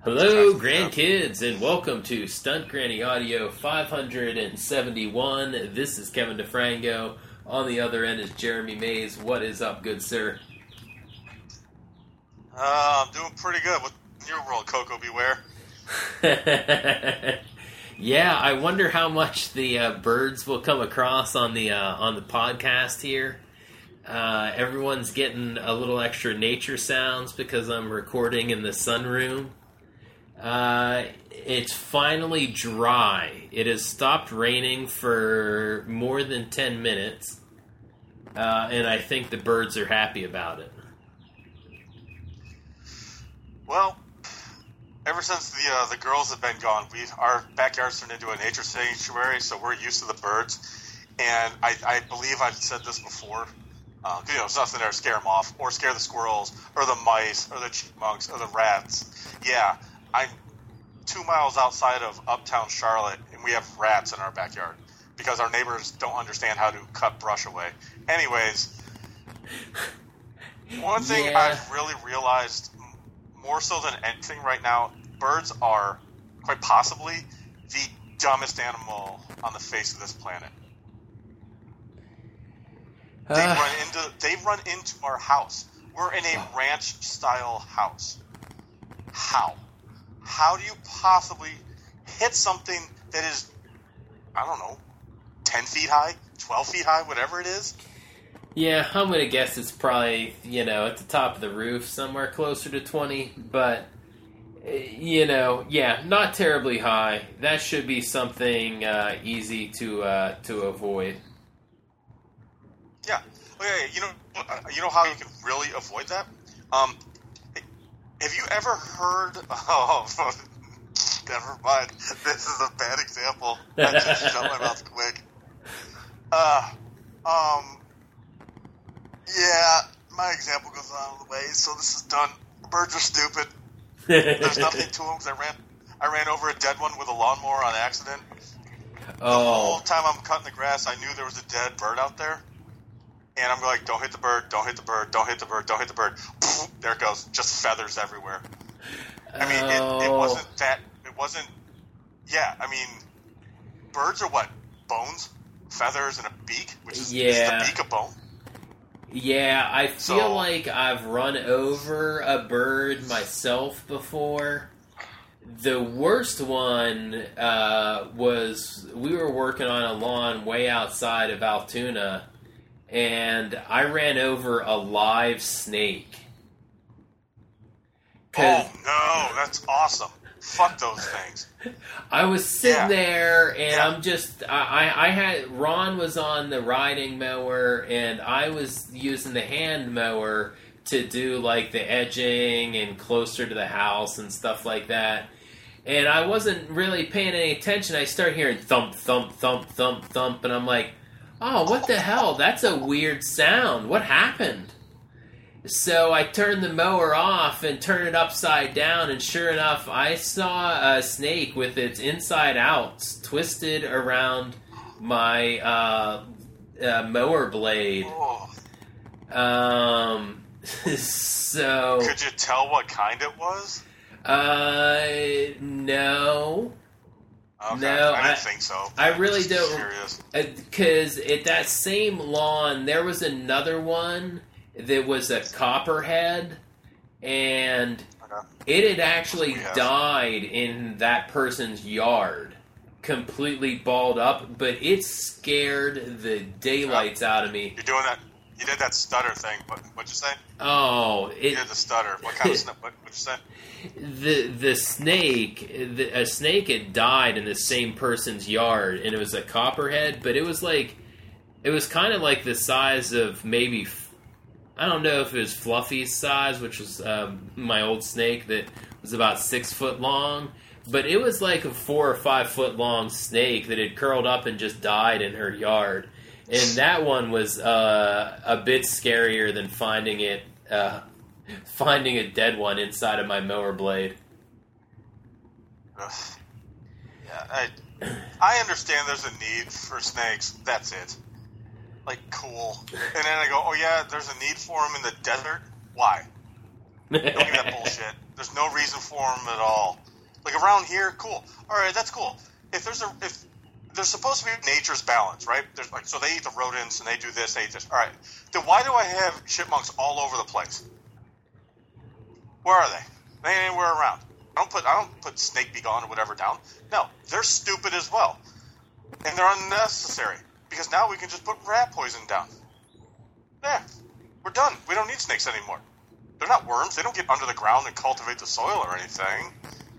Hello, grandkids, and welcome to Stunt Granny Audio 571. This is Kevin DeFrango. On the other end is Jeremy Mays. What is up, good sir? I'm doing pretty good with your world, Coco Beware. Yeah, I wonder how much the birds will come across on the podcast here. Everyone's getting a little extra nature sounds because I'm recording in the sunroom. It's finally dry. It has stopped raining for more than 10 minutes, and I think the birds are happy about it. Well, ever since the girls have been gone, our backyard's turned into a nature sanctuary, so we're used to the birds. And I believe I've said this before. There's nothing there to scare them off, or scare the squirrels, or the mice, or the chipmunks, or the rats. Yeah, I'm 2 miles outside of uptown Charlotte, and we have rats in our backyard because our neighbors don't understand how to cut brush away. Anyways, one thing I've really realized, more so than anything right now, birds are quite possibly the dumbest animal on the face of this planet. They run into our house. We're in a ranch-style house. How? How do you possibly hit something that is, I don't know, 10 feet high, 12 feet high, whatever it is? Yeah, I'm going to guess it's probably, at the top of the roof, somewhere closer to 20, but, not terribly high. That should be something easy to avoid. Yeah. Okay, you know how you can really avoid that? Have you ever heard of... Never mind. This is a bad example. I just shut my mouth quick. Yeah, my example goes out of the way, so this is done. Birds are stupid. There's nothing to them because I ran over a dead one with a lawnmower on accident. The whole time I'm cutting the grass, I knew there was a dead bird out there. And I'm like, don't hit the bird, don't hit the bird, don't hit the bird, don't hit the bird. Poof, there it goes. Just feathers everywhere. I mean, it wasn't that... It wasn't... Yeah, I mean, birds are what? Bones? Feathers and a beak? Which is the beak a bone? Yeah, I feel like I've run over a bird myself before. The worst one was... We were working on a lawn way outside of Altoona, and I ran over a live snake. Oh, no, that's awesome. Fuck those things. I was sitting there, and I'm just... I had... Ron was on the riding mower, and I was using the hand mower to do, like, the edging and closer to the house and stuff like that. And I wasn't really paying any attention. I start hearing thump, thump, thump, thump, thump, and I'm like, oh, what the hell? That's a weird sound. What happened? So I turned the mower off and turned it upside down, and sure enough, I saw a snake with its inside outs twisted around my mower blade. So... Could you tell what kind it was? No. Okay, no, I didn't think so. I really don't. Curious. Because at that same lawn, there was another one that was a copperhead, and it had actually died in that person's yard, completely balled up, but it scared the daylights out of me. You're doing that. You did that stutter thing. What'd you say? Oh, you did the stutter. What kind of what'd you say? The snake, a snake had died in the same person's yard, and it was a copperhead, but it was kind of like the size of maybe, I don't know if it was Fluffy's size, which was my old snake that was about 6 foot long, but it was like a 4 or 5 foot long snake that had curled up and just died in her yard. And that one was a bit scarier than finding a dead one inside of my mower blade. Yeah, I understand there's a need for snakes. That's it. Like, cool. And then I go, oh yeah, there's a need for them in the desert? Why? Don't give me that bullshit. There's no reason for them at all. Like around here, cool. All right, that's cool. If there's supposed to be nature's balance, right? There's like, so they eat the rodents and they do this, they eat this. All right, then why do I have chipmunks all over the place? Where are they? They ain't anywhere around. I don't put Snake Be Gone or whatever down. No, they're stupid as well, and they're unnecessary because now we can just put rat poison down. Yeah, we're done. We don't need snakes anymore. They're not worms. They don't get under the ground and cultivate the soil or anything.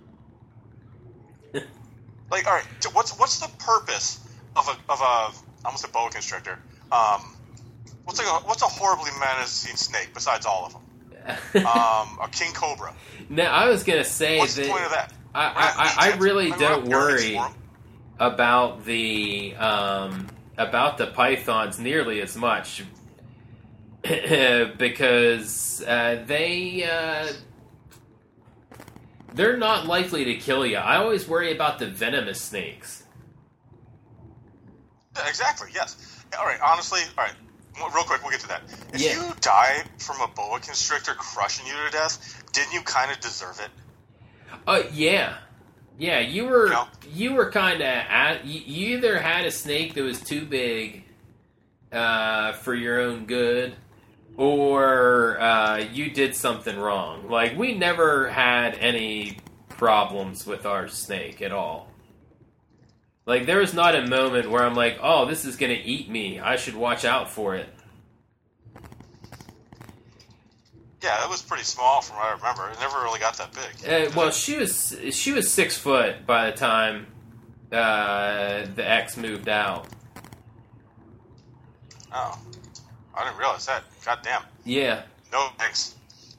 Like, all right, what's the purpose of a almost a boa constrictor? What's a horribly menacing snake besides all of them? A king cobra. No, I was gonna say what's the point of that? I really don't worry about the pythons nearly as much because they're not likely to kill you. I always worry about the venomous snakes. Exactly, yes. All right, honestly, all right, real quick, we'll get to that. If you die from a boa constrictor crushing you to death, didn't you kind of deserve it? Yeah. Yeah, you were kind of... You either had a snake that was too big for your own good, or you did something wrong. Like, we never had any problems with our snake at all. Like, there was not a moment where I'm like, oh, this is going to eat me. I should watch out for it. Yeah, it was pretty small from what I remember. It never really got that big. Well, she was 6 foot by the time the ex moved out. Oh. I didn't realize that. God damn. Yeah. No thanks.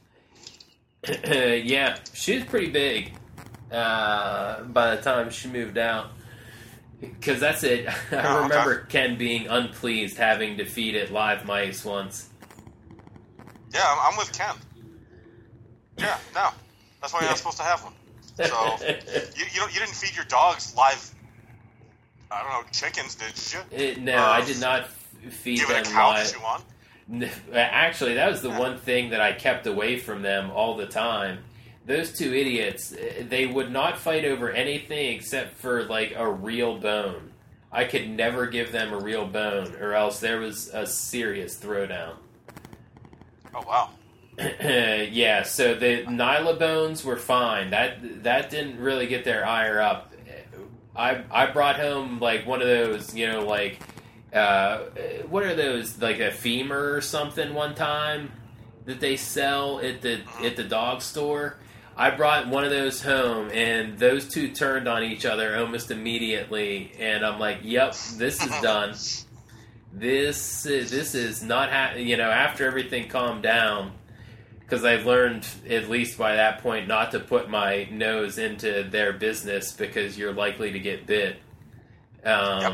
Yeah, she was pretty big by the time she moved out. Because that's it. I remember Ken being unpleased having defeated live mice once. Yeah, I'm with Ken. Yeah, no. That's why you're not supposed to have them. So, you didn't feed your dogs live, I don't know, chickens, did you? No, I did not feed them live. Give it a cow to chew on? Actually, that was the one thing that I kept away from them all the time. Those two idiots, they would not fight over anything except for, like, a real bone. I could never give them a real bone, or else there was a serious throwdown. Oh, wow. Yeah, so the Nyla bones were fine. That didn't really get their ire up. I brought home, like, one of those, you know, like, what are those, like a femur or something one time that they sell at the dog store? I brought one of those home, and those two turned on each other almost immediately, and I'm like, yep, this is done. This is not after everything calmed down, because I've learned, at least by that point, not to put my nose into their business because you're likely to get bit. Yep.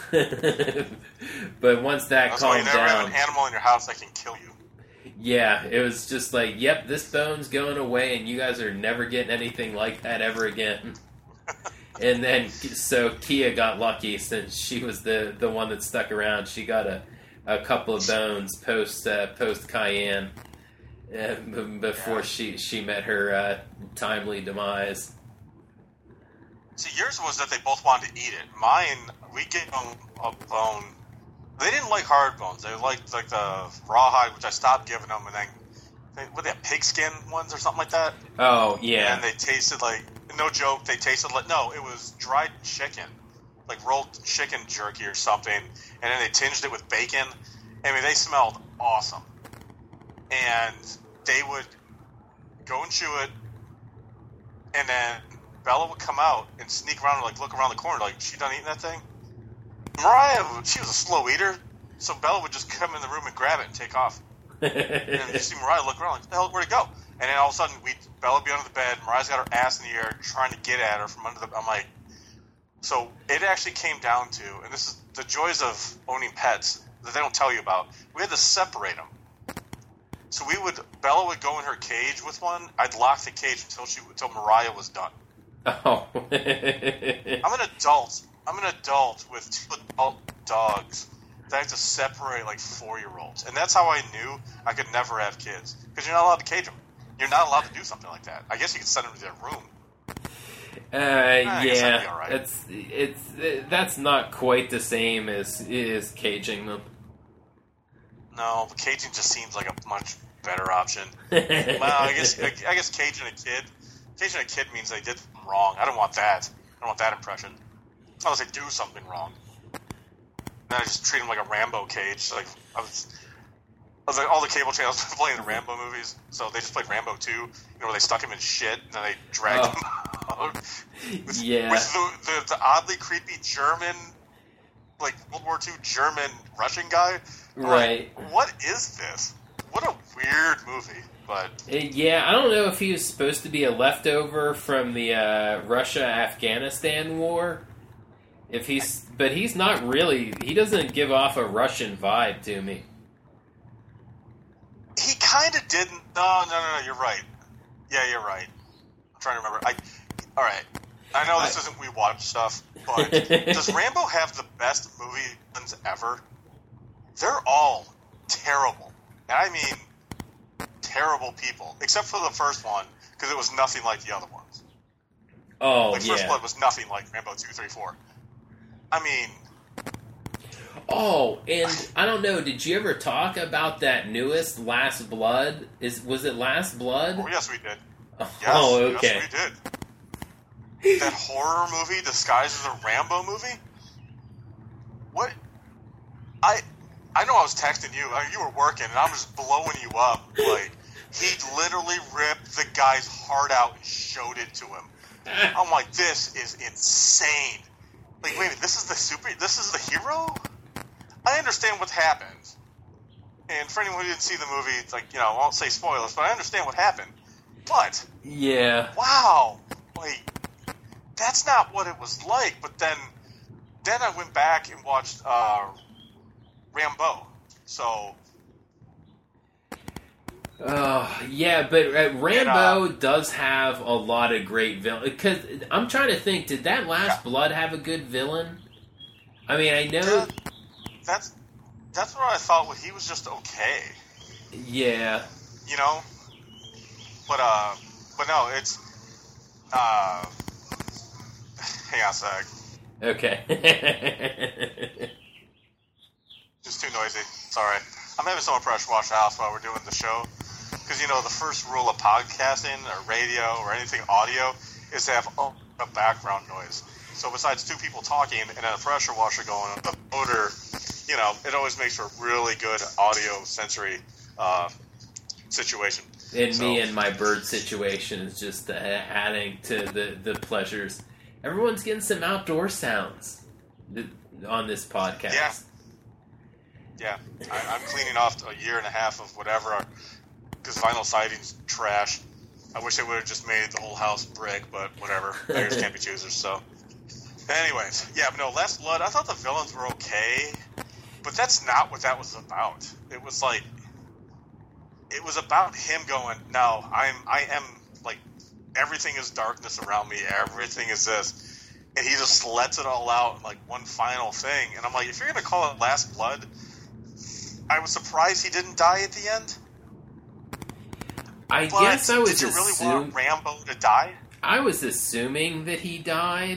But once that calmed down... That's why you never have an animal in your house that can kill you. Yeah, it was just like, yep, this bone's going away, and you guys are never getting anything like that ever again. And then, so Kia got lucky since she was the one that stuck around. She got a couple of bones post Cayenne before she met her timely demise. See, yours was that they both wanted to eat it. Mine, we gave them a bone. They didn't like hard bones. They liked like the rawhide, which I stopped giving them, and then they had pigskin ones or something like that. Oh yeah. And they tasted like, no joke, they tasted like, no, it was dried chicken, like rolled chicken jerky or something, and then they tinged it with bacon. I mean, they smelled awesome. And they would go and chew it, and then Bella would come out and sneak around and like look around the corner, like, she done eating that thing? Mariah, she was a slow eater, so Bella would just come in the room and grab it and take off. And you see Mariah look around, like, what the hell, where'd it go? And then all of a sudden, Bella would be under the bed, Mariah's got her ass in the air trying to get at her from under the... I'm like... So it actually came down to, and this is the joys of owning pets that they don't tell you about, we had to separate them. So Bella would go in her cage with one, I'd lock the cage until Mariah was done. Oh. I'm an adult with 2 adult dogs that I have to separate like 4-year-olds. And that's how I knew I could never have kids. Because you're not allowed to cage them. you're not allowed to do something like that. I guess you could send them to their room. Yeah, right. that's not quite the same as caging them. No, but caging just seems like a much better option. Well, I guess caging a kid means they did something wrong. I don't want that. I don't want that impression. Unless they do something wrong. Then I just treat them like a Rambo cage. Like I was like, all the cable channels playing the Rambo movies, so they just played Rambo 2, where they stuck him in shit and then they dragged him out. With the oddly creepy German, like World War II German Russian guy. Right. Like, what is this? What a weird movie. But yeah, I don't know if he was supposed to be a leftover from the Russia-Afghanistan war. But he's not really. He doesn't give off a Russian vibe to me. He kind of didn't. No, you're right. Yeah, you're right. I'm trying to remember. All right. I know this isn't We Watch stuff, but does Rambo have the best movie villains ever? They're all terrible. And I mean terrible people, except for the first one, because it was nothing like the other ones. Oh, like, First Blood was nothing like Rambo 2, 3, 4. I mean... Oh, and I don't know, did you ever talk about that newest Last Blood? Was it Last Blood? Oh, yes, we did. Okay. Yes, we did. That horror movie disguised as a Rambo movie? What? I know I was texting you. You were working, and I'm just blowing you up. Like, he literally ripped the guy's heart out and showed it to him. I'm like, this is insane. Like, wait a minute, this is the hero? I understand what happened. And for anyone who didn't see the movie, it's like, I won't say spoilers, but I understand what happened. But, yeah. Wow. Like, that's not what it was like. But then I went back and watched Rambo. So... yeah, but Rambo does have a lot of great villains. Because I'm trying to think, did that Last Blood have a good villain? I mean, I know... That's what I thought. Well, he was just okay. Yeah. But no, it's... hang on a sec. Okay. Just too noisy. Sorry. I'm having someone pressure wash the house while we're doing the show. Because, the first rule of podcasting or radio or anything audio is to have a background noise. So besides two people talking and then a pressure washer going, the motor, it always makes for a really good audio sensory situation. And me and my bird situation is just adding to the pleasures. Everyone's getting some outdoor sounds on this podcast. Yeah, I'm cleaning off a year and a half of whatever, because vinyl siding's trash. I wish they would have just made the whole house brick, but whatever. Beggars can't be choosers, so. Anyways, but no, Last Blood, I thought the villains were okay, but that's not what that was about. It was like, it was about him going, no, I am, like, everything is darkness around me, everything is this, and he just lets it all out in, like, one final thing, and I'm like, if you're going to call it Last Blood, I was surprised he didn't die at the end. I guess I was did you really want Rambo to die? I was assuming that he died.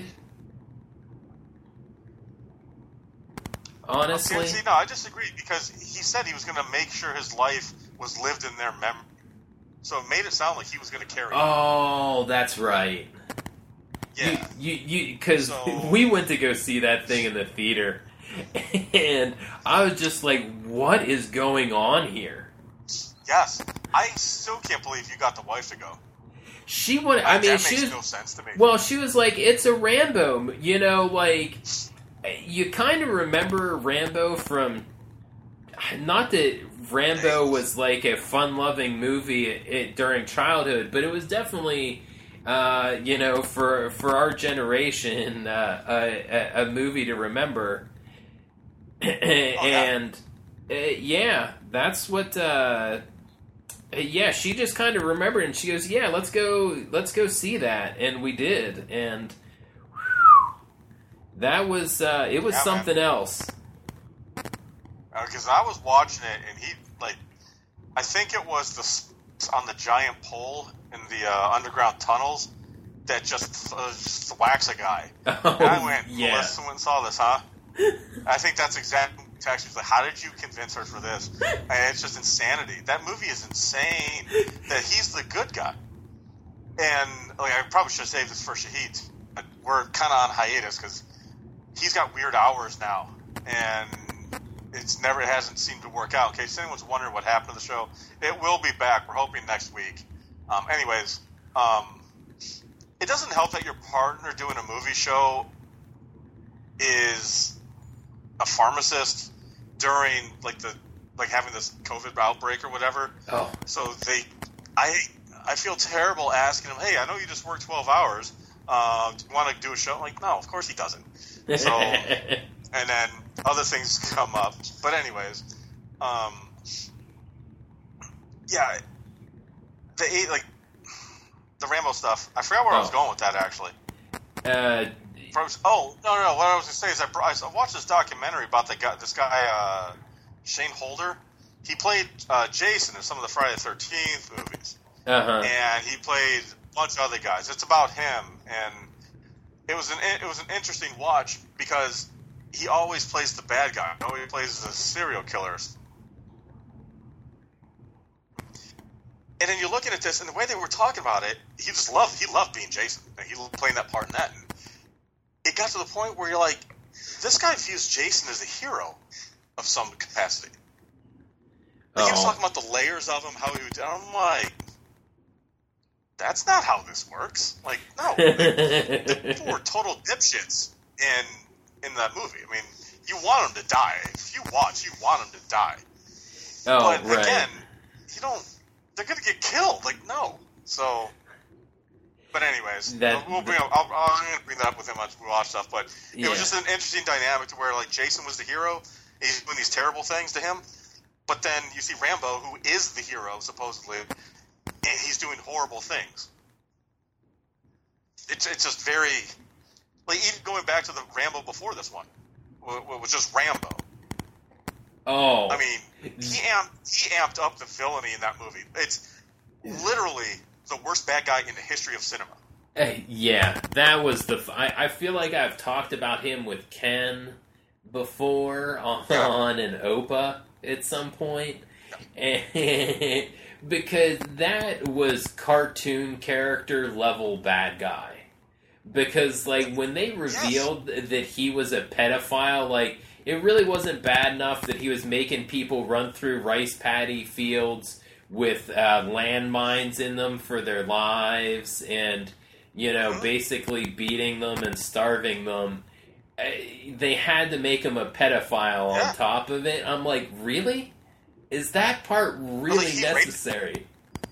Honestly. Okay, see, no, I disagree, because he said he was going to make sure his life was lived in their memory. So it made it sound like he was going to carry on. Oh, that's right. Yeah. Because we went to go see that thing in the theater. And I was just like, what is going on here? Yes. I still can't believe you got the wife to go. She wanted... that makes no sense to me. Well, she was like, it's a Rambo. Like... You kind of remember Rambo from... Not that Rambo was like a fun-loving movie during childhood, but it was definitely... for our generation, a movie to remember. And that's what. She just kind of remembered, and she goes, "Yeah, let's go see that," and we did, and that was it was something else. Because I was watching it, and he I think it was the on the giant pole in the underground tunnels that just whacks a guy. Oh, and I went, yeah. Melissa went and saw this, huh? I think that's exactly what text was like. How did you convince her for this? And it's just insanity. That movie is insane. That he's the good guy. And like, I probably should have saved this for Shahid. But we're kind of on hiatus because he's got weird hours now, and it hasn't seemed to work out. In case anyone's wondering what happened to the show, it will be back. We're hoping next week. Anyways, it doesn't help that your partner doing a movie show is a pharmacist during having this COVID outbreak or whatever. Oh. So I feel terrible asking him, hey, I know you just worked 12 hours. Do you want to do a show? Like, no, of course he doesn't. So, and then other things come up. But anyways, yeah, the Rambo stuff. I forgot where I was going with that, actually. No. What I was going to say is I watched this documentary about this guy, Shane Holder. He played Jason in some of the Friday the 13th movies. Uh-huh. And he played a bunch of other guys. It's about him, and it was an interesting watch because he always plays the bad guy. He always plays the serial killers. And then you're looking at this, and the way they were talking about it, he loved being Jason. He loved playing that part in that. And it got to the point where you're like, this guy views Jason as a hero of some capacity. Like, he was talking about the layers of him, how he would. I'm like, that's not how this works. Like, no, the people were total dipshits in that movie. I mean, you want them to die. If you watch, you want them to die. Oh, but right. Again, you don't. They're gonna get killed. Like, no. So, but anyways, I'm gonna bring that up with him as we watch stuff. But it was just an interesting dynamic to where like Jason was the hero. He's doing these terrible things to him, but then you see Rambo, who is the hero supposedly, and he's doing horrible things. It's just very like even going back to the Rambo before this one, was just Rambo. Oh, I mean, he amped up the villainy in that movie. It's literally the worst bad guy in the history of cinema. Yeah, that was I feel like I've talked about him with Ken before on an OPA at some point, and because that was cartoon character level bad guy. Because like when they revealed that he was a pedophile, like. It really wasn't bad enough that he was making people run through rice paddy fields with landmines in them for their lives and, basically beating them and starving them. They had to make him a pedophile on top of it. I'm like, really? Is that part really necessary?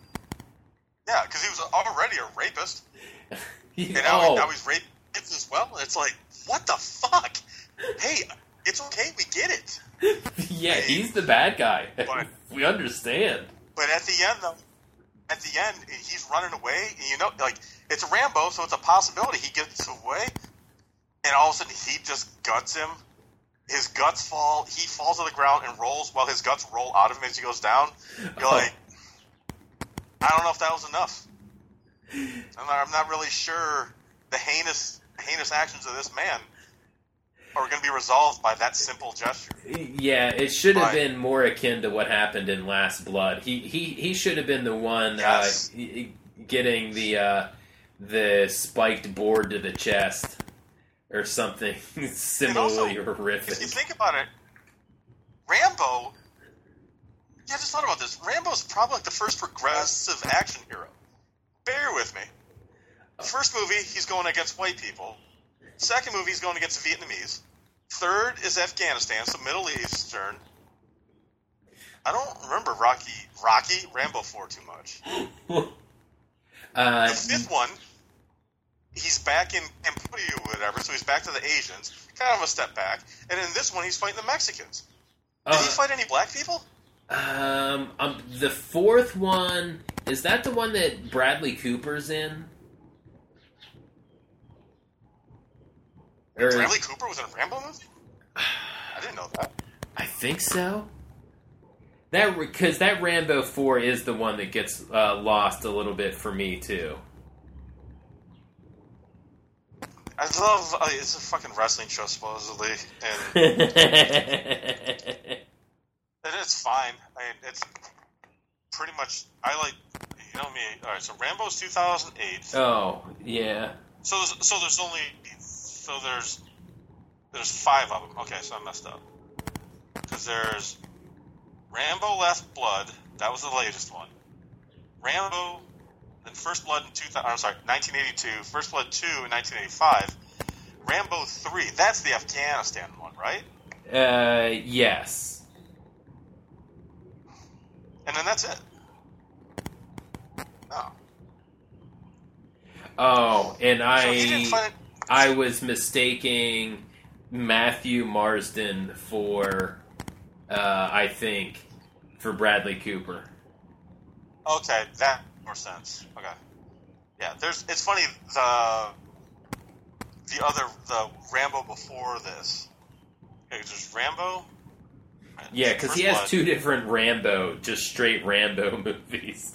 Yeah, because he was already a rapist. And now he's raping kids as well. It's like, what the fuck? Hey... It's okay, we get it. Yeah, he's the bad guy. But, we understand. But at the end, he's running away, and it's Rambo, so it's a possibility he gets away, and all of a sudden he just guts him. His guts fall, he falls to the ground and rolls while his guts roll out of him as he goes down. You're like, I don't know if that was enough. I'm not really sure the heinous actions of this man are going to be resolved by that simple gesture. Yeah, it should have been more akin to what happened in Last Blood. He should have been the one getting the spiked board to the chest or something similarly horrific. If you think about it, Rambo. Yeah, I just thought about this. Rambo's probably like the first progressive action hero. Bear with me. The first movie, he's going against white people. Second movie, he's going against the Vietnamese. Third is Afghanistan, so Middle Eastern. I don't remember Rambo 4 too much. The fifth one, he's back in Cambodia or whatever, so he's back to the Asians. Kind of a step back. And in this one, he's fighting the Mexicans. Did he fight any black people? The fourth one, is that the one that Bradley Cooper's in? Bradley Cooper was in a Rambo movie? I didn't know that. I think so. Because that Rambo 4 is the one that gets lost a little bit for me, too. I love... it's a fucking wrestling show, supposedly. And it's fine. I mean, it's pretty much... I like... You know me. Alright, so Rambo's 2008. Oh, yeah. So there's only... So there's 5 of them. Okay, so I messed up. Because there's... Rambo Last Blood, that was the latest one. Rambo, then First Blood in 1982. First Blood 2 in 1985. Rambo 3, that's the Afghanistan one, right? Yes. And then that's it. No. Oh, and I was mistaking Matthew Marsden for... I think, for Bradley Cooper. Okay, that makes more sense. Okay. Yeah, it's funny, the Rambo before this. Okay, there's Rambo. Yeah, because he has 2 different Rambo, just straight Rambo movies.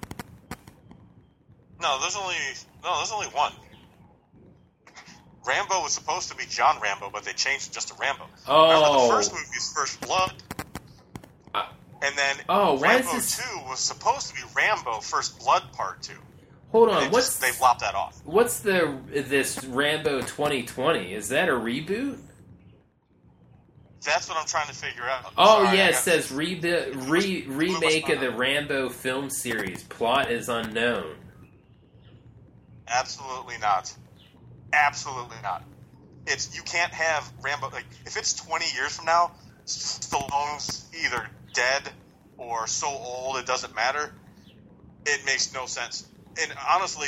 No, there's only one. Rambo was supposed to be John Rambo, but they changed it just to Rambo. Oh. Remember, the first movie is First Blood. And then Rambo 2 was supposed to be Rambo First Blood Part 2. Hold on, they lopped that off. What's this Rambo 2020? Is that a reboot? That's what I'm trying to figure out. It says remake of the Rambo film series. Plot is unknown. Absolutely not. Absolutely not. You can't have Rambo, like, if it's 20 years from now, Stallone's either dead or so old it doesn't matter. It makes no sense. And honestly,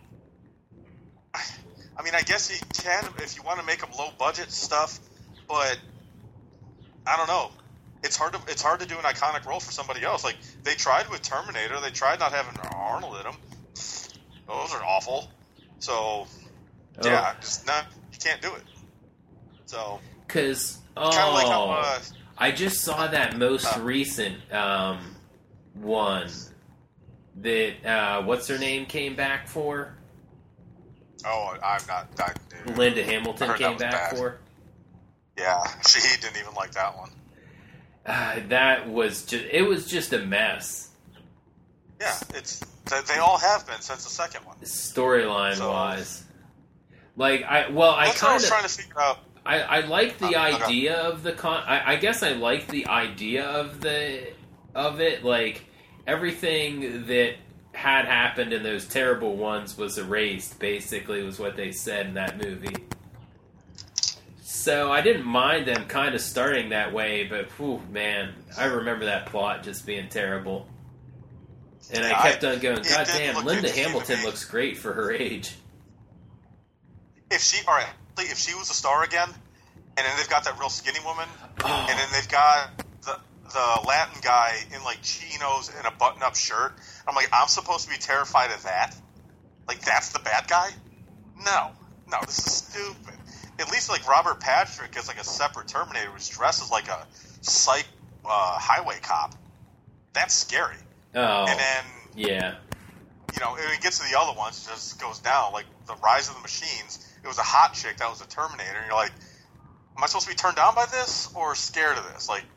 I mean, I guess he can if you want to make him low budget stuff, but I don't know. It's hard to do an iconic role for somebody else. Like, they tried with Terminator, they tried not having Arnold in them. Those are awful. So yeah, just not. You can't do it. So because kind of like how, I just saw that most recent one that what's her name came back for. Oh, I'm not. Linda Hamilton came back for. Yeah, she didn't even like that one. That was just a mess. Yeah, they all have been since the second one. Storyline wise, like I kind of trying to figure out. I like the idea of the I guess I like the idea of it. Like, everything that had happened in those terrible ones was erased. Basically, was what they said in that movie. So I didn't mind them kind of starting that way, but whew, man, I remember that plot just being terrible. And I kept on going, God damn, Linda Hamilton looks great for her age. If she was a star again, and then they've got that real skinny woman, and then they've got the Latin guy in like chinos and a button-up shirt, I'm like, I'm supposed to be terrified of that? Like, that's the bad guy? No, this is stupid. At least like Robert Patrick is like a separate Terminator who's dressed as like a psych highway cop. That's scary. Oh, and then yeah, it gets to the other ones, it just goes down. Like the Rise of the Machines, it was a hot chick that was a Terminator, and you're like, am I supposed to be turned on by this or scared of this? Like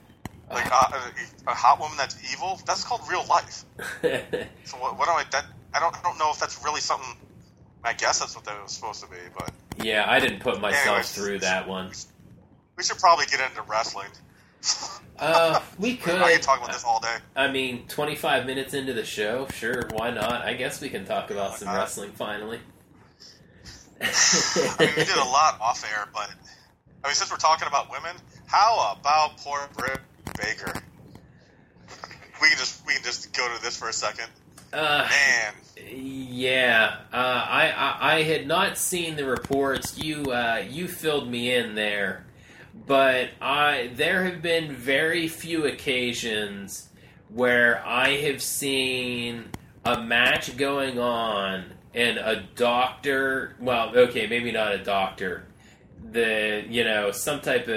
a hot woman that's evil? That's called real life. So what am I? I don't know if that's really something. I guess that's what that was supposed to be, but yeah, I didn't put myself through that one. We should probably get into wrestling. We could. I can talk about this all day. I mean, 25 minutes into the show, sure, why not? I guess we can talk about some wrestling finally. I mean, we did a lot off air, but I mean, since we're talking about women, how about poor Britt Baker? We can just go to this for a second. Man. Yeah. I had not seen the reports. You filled me in there. But there have been very few occasions where I have seen a match going on and a doctor, well, okay, maybe not a doctor, some type of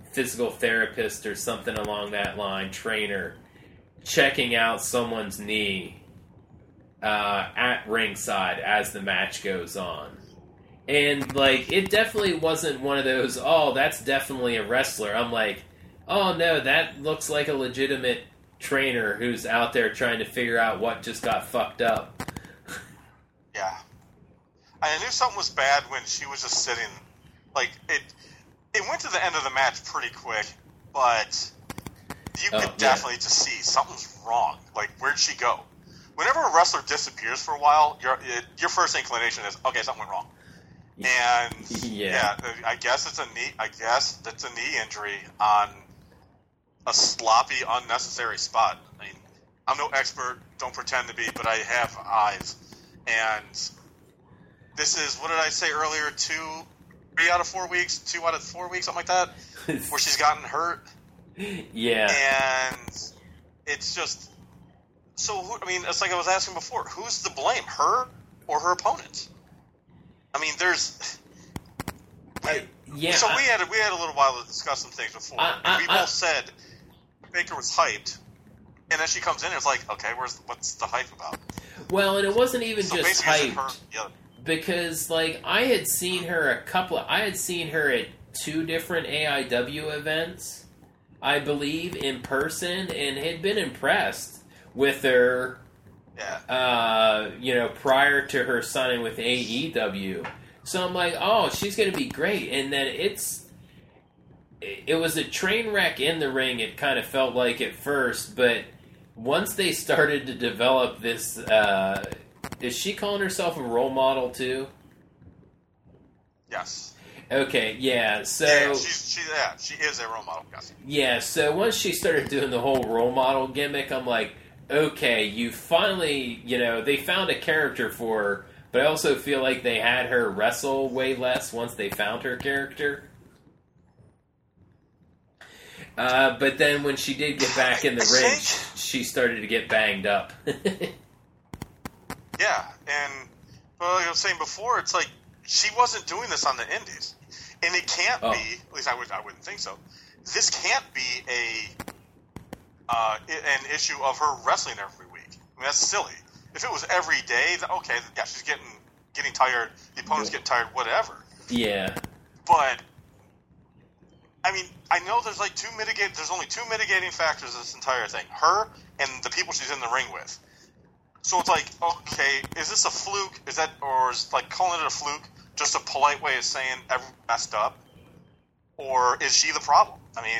physical therapist or something along that line, trainer, checking out someone's knee at ringside as the match goes on. And, like, it definitely wasn't one of those, oh, that's definitely a wrestler. I'm like, oh, no, that looks like a legitimate trainer who's out there trying to figure out what just got fucked up. Yeah. I knew something was bad when she was just sitting. Like, it went to the end of the match pretty quick, but you could definitely just see something's wrong. Like, where'd she go? Whenever a wrestler disappears for a while, your first inclination is, okay, something went wrong. And I guess it's a knee injury on a sloppy, unnecessary spot. I mean, I'm no expert, don't pretend to be, but I have eyes. And this is, what did I say earlier, 3 out of 4 weeks, 2 out of 4 weeks, something like that, where she's gotten hurt. Yeah. And it's just, so, I mean, it's like I was asking before, who's to blame, her or her opponent? I mean, there's... So we had a little while to discuss some things before. We both said Baker was hyped, and then she comes in and it's like, okay, what's the hype about? Well, and it wasn't even just hyped. Because, like, I had seen her at 2 different AIW events, I believe, in person, and had been impressed with her, prior to her signing with AEW. So I'm like, oh, she's going to be great. And then it was a train wreck in the ring, it kind of felt like at first, but once they started to develop this, is she calling herself a role model too? Yes. Okay, yeah, so... Yeah, she is a role model, yes. Yeah, so once she started doing the whole role model gimmick, I'm like, okay, you finally, they found a character for her, but I also feel like they had her wrestle way less once they found her character. But then when she did get back in the ring, she started to get banged up. Yeah, and like I was saying before, it's like she wasn't doing this on the indies, and it can't be. At least I wouldn't think so. This can't be an issue of her wrestling every week. I mean, that's silly. If it was every day, okay, yeah, she's getting tired. The opponent's getting tired. Whatever. Yeah. But I mean, I know there's only 2 mitigating factors of this entire thing: her and the people she's in the ring with. So it's like, okay, is this a fluke? Or is like calling it a fluke just a polite way of saying everyone messed up? Or is she the problem? I mean,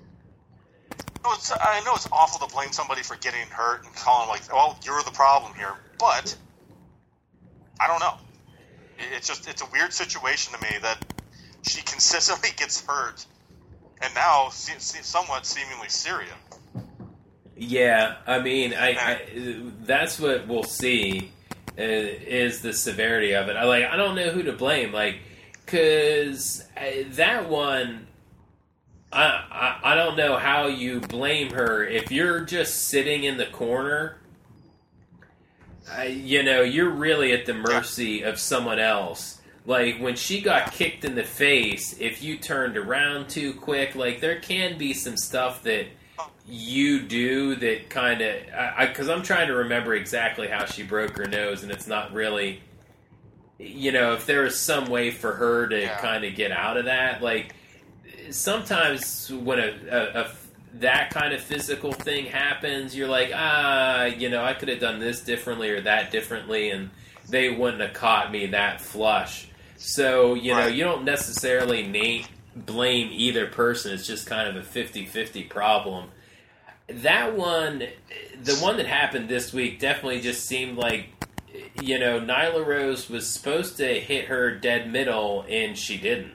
I know it's awful to blame somebody for getting hurt and calling like, well, you're the problem here. But I don't know. It's a weird situation to me that she consistently gets hurt, and now somewhat seemingly serious. Yeah, I mean, I that's what we'll see is the severity of it. I don't know who to blame, because that one, I don't know how you blame her if you're just sitting in the corner. You're really at the mercy of someone else. Like, when she got kicked in the face, if you turned around too quick, there can be some stuff that you do that kind of... Because I'm trying to remember exactly how she broke her nose, and it's not really... if there was some way for her to kind of get out of that. Sometimes when that kind of physical thing happens, you're like, I could have done this differently or that differently, and they wouldn't have caught me that flush. So, you don't necessarily blame either person. It's just kind of a 50-50 problem. That one, the one that happened this week, definitely just seemed like, Nyla Rose was supposed to hit her dead middle, and she didn't.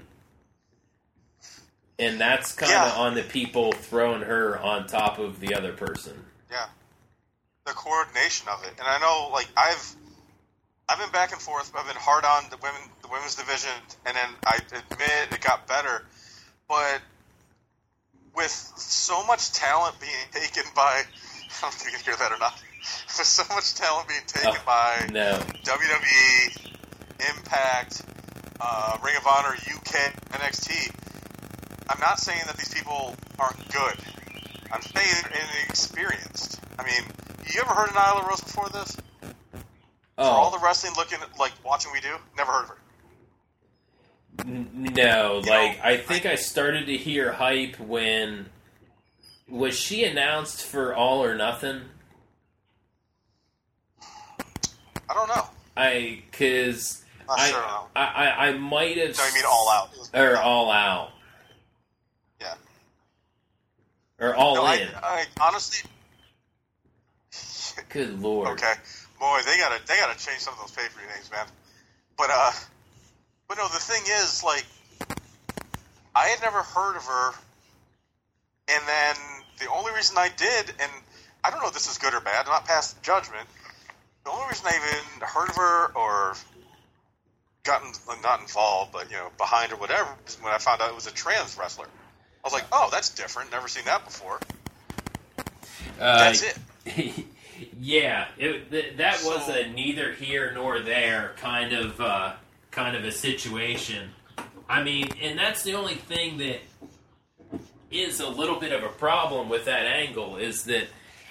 And that's kind of on the people throwing her on top of the other person. Yeah. The coordination of it. And I know, I've been back and forth. I've been hard on the women's division, and then I admit it got better. But with so much talent being taken by, I don't know if you can hear that or not, with so much talent being taken by WWE, Impact, Ring of Honor, UK, NXT, I'm not saying that these people aren't good. I'm saying they're inexperienced. I mean, you ever heard of Nyla Rose before this? Oh. For all the wrestling watching we do? Never heard of her. No, I think I started to hear hype when... Was she announced for All or Nothing? I don't know. I might have... No, you mean All Out. Or All Out. Yeah. Or All In. I honestly... Good Lord. Okay. Boy, they gotta change some of those pay-per-view names, man. But no, the thing is, I had never heard of her, and then the only reason I did, and I don't know if this is good or bad, I'm not past judgment, the only reason I even heard of her or gotten, not involved, but, behind or whatever, is when I found out it was a trans wrestler. I was like, oh, that's different, never seen that before. That's it. Yeah, that was a neither here nor there kind of a situation. I mean, and that's the only thing that is a little bit of a problem with that angle, is that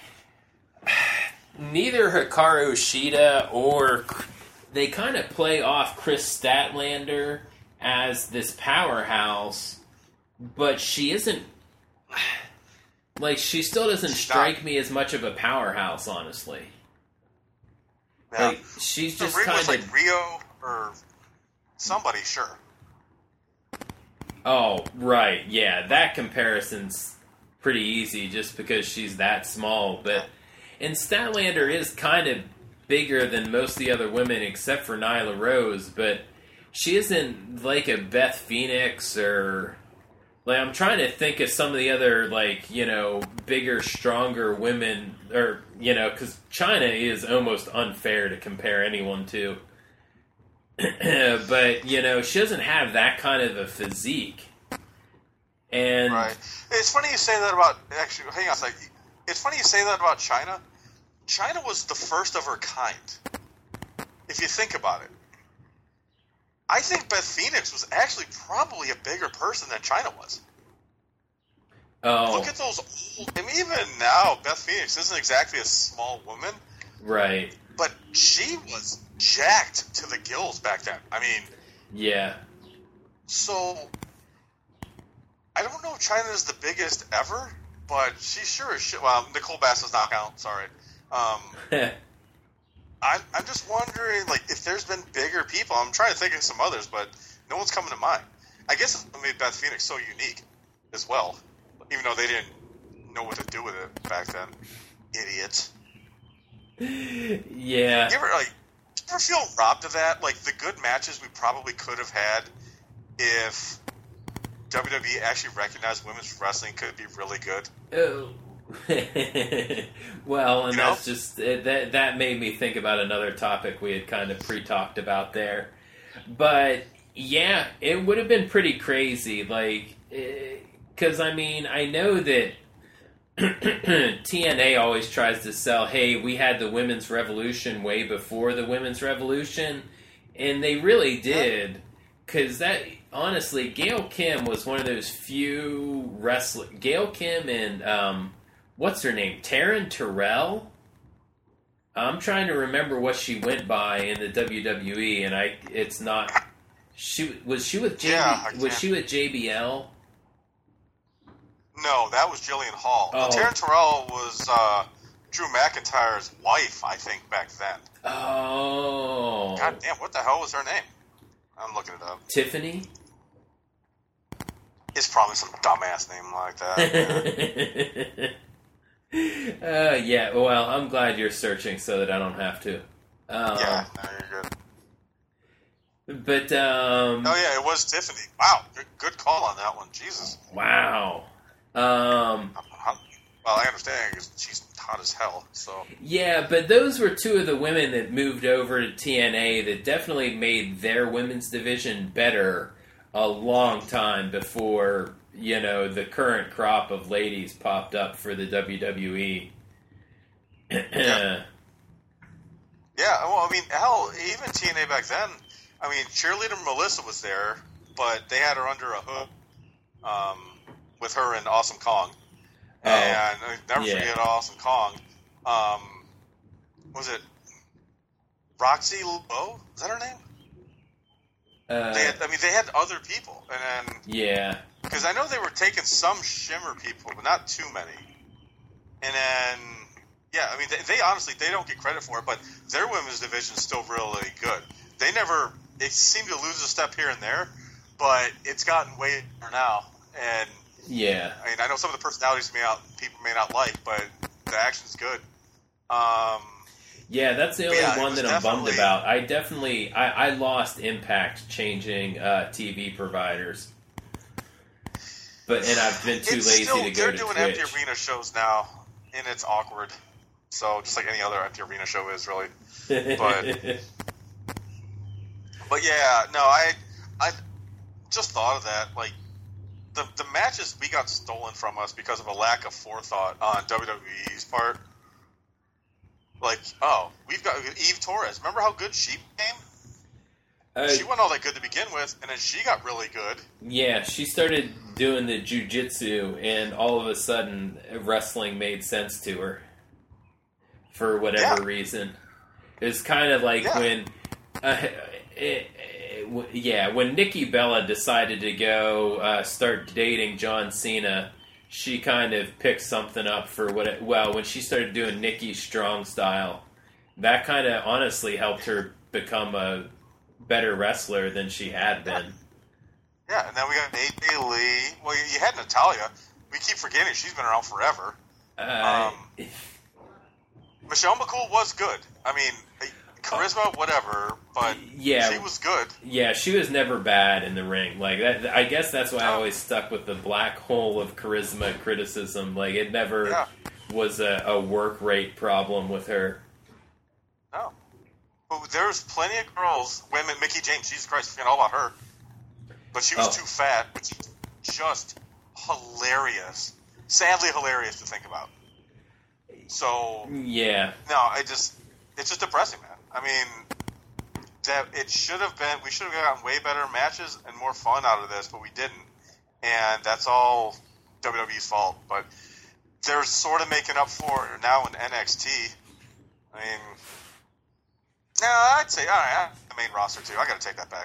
neither Hikaru Shida or... They kind of play off Chris Statlander as this powerhouse, but she isn't... she still doesn't strike me as much of a powerhouse, honestly. Yeah. She's just kind of... like Rio or somebody, sure. Oh, right, yeah. That comparison's pretty easy just because she's that small. But and Statlander is kind of bigger than most of the other women except for Nyla Rose, but she isn't like a Beth Phoenix or... I'm trying to think of some of the other, bigger, stronger women, or, because China is almost unfair to compare anyone to. But, she doesn't have that kind of a physique. And... Right. It's funny you say that about... Actually, hang on a second. It's funny you say that about China. China was the first of her kind. If you think about it. I think Beth Phoenix was actually probably a bigger person than China was. Oh. Look at those old... I mean, even now, Beth Phoenix isn't exactly a small woman. Right. But she was jacked to the gills back then. I mean... Yeah. So... I don't know if China is the biggest ever, but she sure is shit. Well, Nicole Bass does not count, sorry. I'm just wondering, if there's been bigger people. I'm trying to think of some others, but no one's coming to mind. I guess it made Beth Phoenix so unique as well, even though they didn't know what to do with it back then. Idiots. Yeah. You ever feel robbed of that? The good matches we probably could have had if WWE actually recognized women's wrestling could be really good. Oh. Well, and that's just that made me think about another topic we had kind of pre-talked about there. But yeah, it would have been pretty crazy, because I know that TNA always tries to sell, hey, we had the women's revolution way before the women's revolution, and they really did, because that, honestly, Gail Kim was one of those few wrestlers. Gail Kim and what's her name? Taryn Terrell? I'm trying to remember what she went by in the WWE, and it's not. Was she with JBL? No, that was Jillian Hall. Oh. Taryn Terrell was Drew McIntyre's wife, I think, back then. Oh. God damn, what the hell was her name? I'm looking it up. Tiffany? It's probably some dumbass name like that. Yeah, well, I'm glad you're searching so that I don't have to. Yeah, no, you're good. But, oh, yeah, it was Tiffany. Wow, good call on that one. Jesus. Wow. Well, I understand because she's hot as hell, so... Yeah, but those were two of the women that moved over to TNA that definitely made their women's division better a long time before, the current crop of ladies popped up for the WWE. Yeah. Yeah, well, hell, even TNA back then, Cheerleader Melissa was there, but they had her under a hook. with her and Awesome Kong. And I never forget Awesome Kong. Was it Roxy Lowe? Is that her name? They had other people, and then because I know they were taking some Shimmer people, but not too many. And then they honestly don't get credit for it, but their women's division is still really good. They seem to lose a step here and there, but it's gotten way better now. And I know some of the personalities people may not like, but the action's good. That's the only one that I'm bummed about. I lost Impact changing TV providers, and I've been too lazy to go to Twitch. They're doing empty arena shows now, and it's awkward. So just like any other empty arena show is, really. But yeah, no, I just thought of that. Like the matches we got stolen from us because of a lack of forethought on WWE's part. Like, we've got Eve Torres. Remember how good she became? She wasn't all that good to begin with, and then she got really good. Yeah, she started doing the jiu-jitsu, and all of a sudden, wrestling made sense to her. For whatever reason. It was kind of like when... when Nikki Bella decided to go start dating John Cena... She kind of picked something up for when she started doing Nikki Strong style, that kind of honestly helped her become a better wrestler than she had been. Yeah, and then we got AJ Lee. Well, you had Natalya. We keep forgetting she's been around forever. Michelle McCool was good. I mean, charisma, whatever, but she was good. Yeah, she was never bad in the ring. Like that, I guess that's why I always stuck with the black hole of charisma criticism. Like it never was a work rate problem with her. No, but there's plenty of women. Mickie James, Jesus Christ, forget all about her. But she was too fat, which is just hilarious. Sadly hilarious to think about. So it's just depressing, man. I mean, that it should have been. We should have gotten way better matches and more fun out of this, but we didn't, and that's all WWE's fault. But they're sort of making up for it now in NXT. I mean, no, I'd say all right, the main roster too. I got to take that back.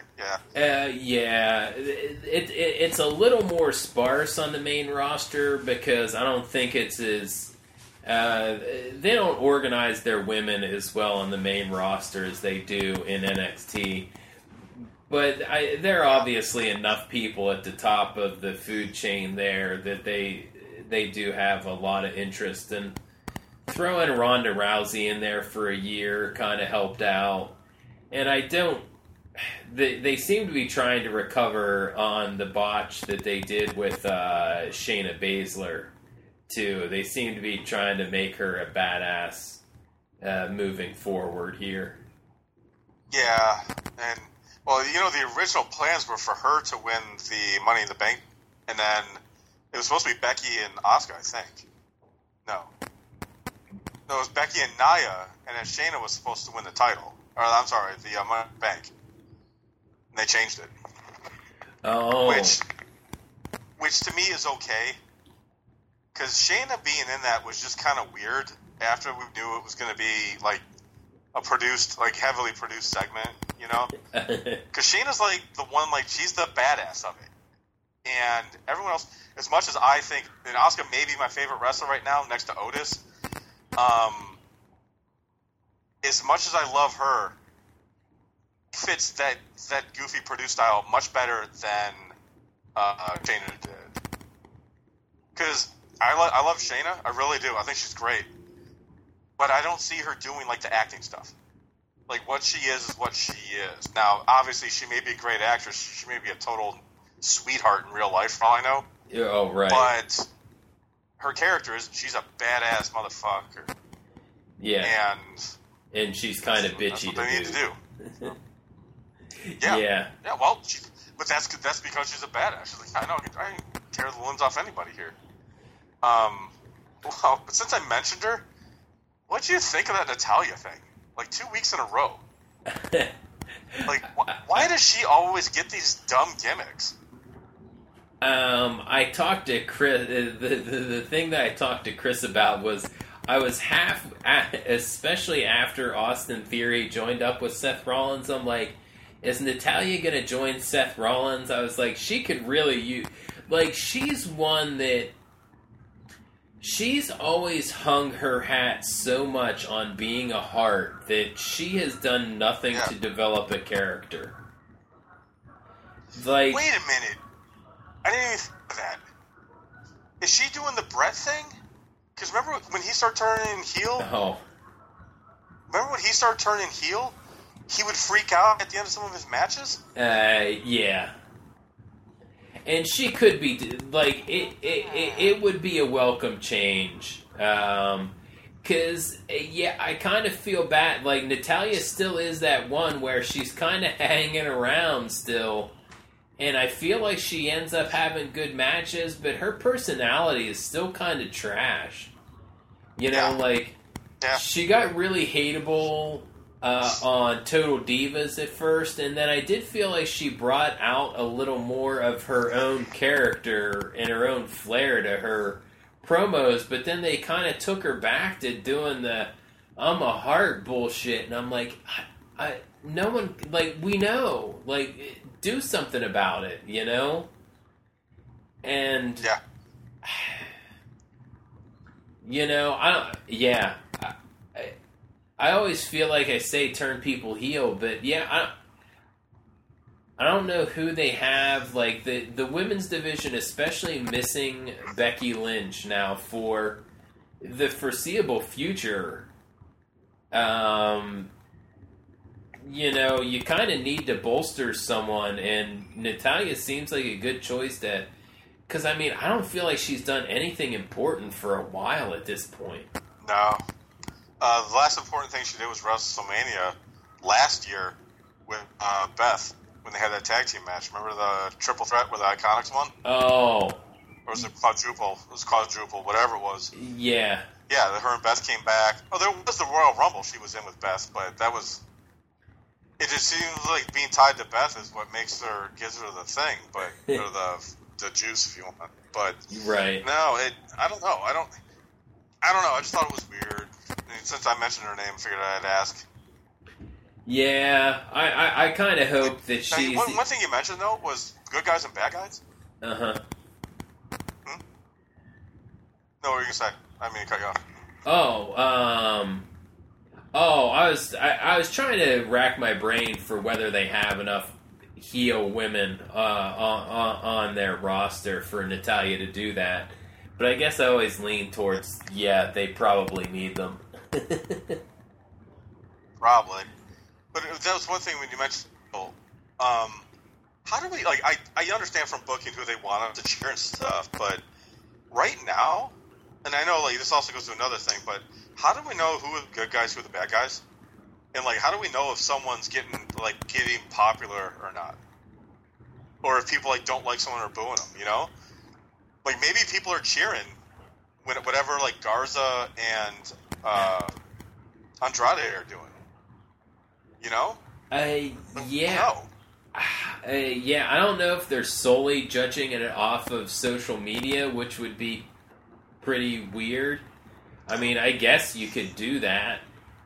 It's a little more sparse on the main roster because I don't think it's as. They don't organize their women as well on the main roster as they do in NXT. But there are obviously enough people at the top of the food chain there that they do have a lot of interest. And throwing Ronda Rousey in there for a year kind of helped out. And they seem to be trying to recover on the botch that they did with Shayna Baszler. Too. They seem to be trying to make her a badass moving forward here. Yeah, and the original plans were for her to win the Money in the Bank, and then it was supposed to be Becky and Asuka, I think. No, it was Becky and Nia, and then Shayna was supposed to win the title. Or I'm sorry, the Money in the Bank. And they changed it. Oh, which to me is okay. Because Shayna being in that was just kind of weird after we knew it was going to be, like, a produced, like, heavily produced segment, you know? Because Shayna's, like, the one, like, she's the badass of it. And everyone else, as much as I think, and Asuka may be my favorite wrestler right now, next to Otis, as much as I love her, fits that goofy produced style much better than Shayna did. Because I love Shayna. I really do. I think she's great. But I don't see her doing, like, the acting stuff. Like, what she is what she is. Now, obviously, she may be a great actress. She may be a total sweetheart in real life, for all I know. Yeah, oh, right. But her character is, she's a badass motherfucker. Yeah. And she's kind of bitchy to need to do. Yeah. Yeah, well, but that's because she's a badass. She's like, I ain't tear the limbs off anybody here. Well, but since I mentioned her, what'd you think of that Natalya thing? Like 2 weeks in a row. Like, why does she always get these dumb gimmicks? I talked to Chris. The thing that I talked to Chris about was I was especially after Austin Theory joined up with Seth Rollins. I'm like, is Natalya gonna join Seth Rollins? I was like, she could really use. Like, she's one that she's always hung her hat so much on being a heart that she has done nothing to develop a character. Like, wait a minute. I didn't even think of that. Is she doing the Brett thing? Because remember when he started turning heel? Oh. Remember when he started turning heel? He would freak out at the end of some of his matches? Yeah. And she could be, like, it would be a welcome change. Because, I kind of feel bad. Like, Natalya still is that one where she's kind of hanging around still. And I feel like she ends up having good matches, but her personality is still kind of trash. You know, she got really hateable on Total Divas at first, and then I did feel like she brought out a little more of her own character and her own flair to her promos, but then they kind of took her back to doing the I'm a heart bullshit, and I'm like, no one, like, we know, like, do something about it, you know? And, you know, I always feel like I say turn people heel, but I don't know who they have, like, the women's division, especially missing Becky Lynch now for the foreseeable future. You know, you kind of need to bolster someone, and Natalya seems like a good choice to... Because, I mean, I don't feel like she's done anything important for a while at this point. No. The last important thing she did was WrestleMania last year with Beth, when they had that tag team match. Remember the triple threat where the Iconics won? Oh. Or was it quadruple? It was quadruple, whatever it was. Yeah. Yeah, her and Beth came back. Oh, there was the Royal Rumble she was in with Beth, but that was... It just seems like being tied to Beth is what gives her the thing, but or the juice, if you want. But right. No, I don't know. I don't know. I just thought it was weird. And since I mentioned her name, I figured I'd ask. Yeah, I kind of hope that she's... One thing you mentioned though was good guys and bad guys. No, what were you gonna say? I mean, cut you off. I was trying to rack my brain for whether they have enough heel women on their roster for Natalya to do that. But I guess I always lean towards, they probably need them. Probably. But that was one thing when you mentioned how do we, like, I understand from booking who they want them to cheer and stuff, but right now, and I know, like, this also goes to another thing, but how do we know who are the good guys, who are the bad guys? And, like, how do we know if someone's getting popular or not? Or if people, like, don't like someone or booing them, you know? Like, maybe people are cheering when whatever, like, Garza and Andrade are doing. You know? Yeah. I don't know if they're solely judging it off of social media, which would be pretty weird. I mean, I guess you could do that.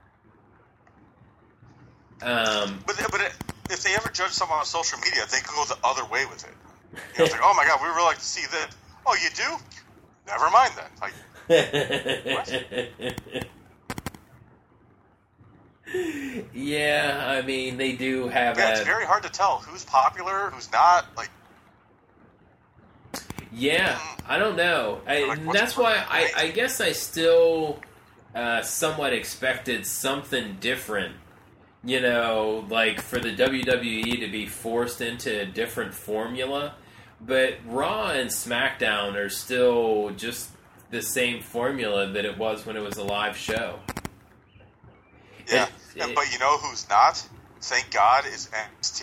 But if they ever judge someone on social media, they could go the other way with it. You know, it's like, oh my god, we would really like to see this. Oh, you do? Never mind then. Like, what? Yeah, I mean, they do have it's very hard to tell who's popular, who's not, like... Yeah, I don't know. That's why I guess I still somewhat expected something different. You know, like for the WWE to be forced into a different formula. But Raw and SmackDown are still just the same formula that it was when it was a live show. Yeah, but you know who's not? Thank God, is NXT.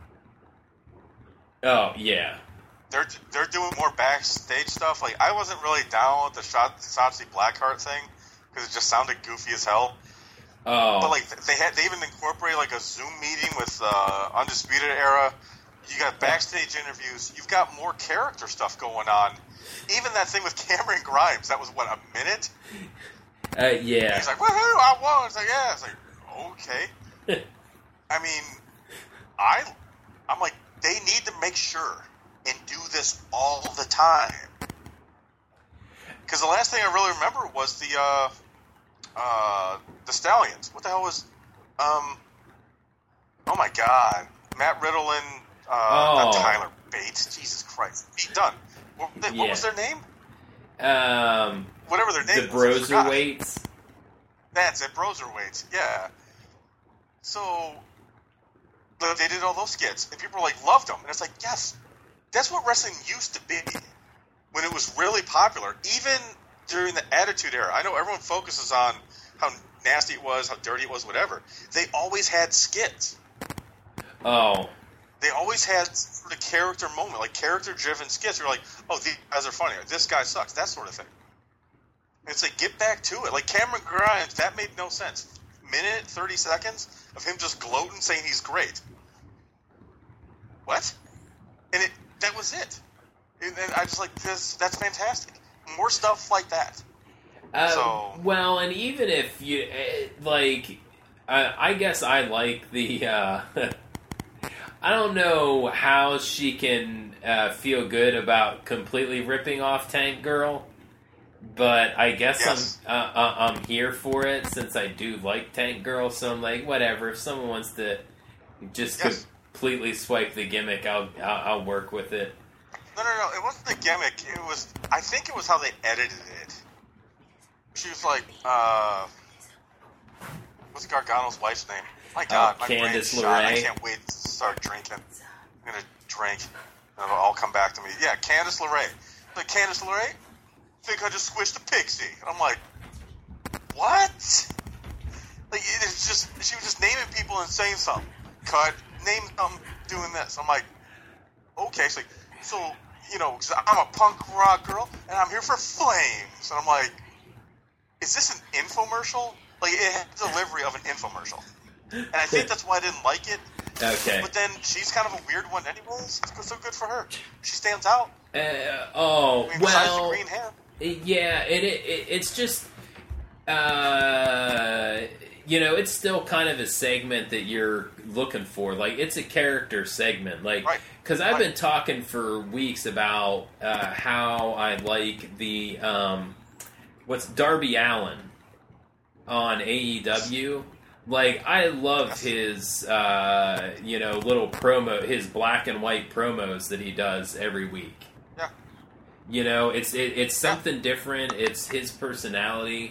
Oh, yeah. They're doing more backstage stuff. Like, I wasn't really down with the Shotzi Blackheart thing because it just sounded goofy as hell. Oh. But like they even incorporated like a Zoom meeting with Undisputed Era. You got backstage interviews. You've got more character stuff going on. Even that thing with Cameron Grimes, that was, what, a minute? Yeah. He's like, woohoo, I won. It's like, yeah. It's like, okay. I mean, I'm like, they need to make sure and do this all the time. Because the last thing I really remember was the Stallions. What the hell was, oh my God. Matt Riddle and, not Tyler Bates. Jesus Christ. Pete Dunne. What was their name? Whatever their name was. The Broserweights. That's it, Broserweights. Yeah. So, they did all those skits, and people loved them. And it's like, yes, that's what wrestling used to be when it was really popular. Even during the Attitude Era. I know everyone focuses on how nasty it was, how dirty it was, whatever. They always had skits. Oh. They always had sort of character moment, like character-driven skits. You're like, oh, these guys are funny. Or, this guy sucks. That sort of thing. And it's like, get back to it. Like Cameron Grimes, that made no sense. Minute, 30 seconds of him just gloating, saying he's great. What? And that was it. And I was like, that's fantastic. More stuff like that. Well, and even if you, I guess I like the, I don't know how she can feel good about completely ripping off Tank Girl, but I guess yes. I'm here for it since I do like Tank Girl. So I'm like, whatever. If someone wants to just completely swipe the gimmick, I'll work with it. No. It wasn't the gimmick. I think it was how they edited it. She was like, what's Gargano's wife's name? My God, my Candice brain's shot. I can't wait to start drinking. I'm going to drink, and it'll all come back to me. Yeah, Candice LeRae. Like, Candice LeRae? Think I just squished a pixie. And I'm like, what? Like, it's just, she was just naming people and saying something. Cut, name something, doing this. I'm like, okay. So, cause I'm a punk rock girl, and I'm here for flames. And I'm like, is this an infomercial? Like, it had the delivery of an infomercial. And I think that's why I didn't like it. Okay. But then she's kind of a weird one anyways. So good for her. She stands out. Well, besides the green hair. Yeah, it's just, it's still kind of a segment that you're looking for. Like, it's a character segment. Like, because I've been talking for weeks about how I like the, Darby Allin on AEW. Like, I love his, little promo, his black and white promos that he does every week. Yeah. It's something different. It's his personality.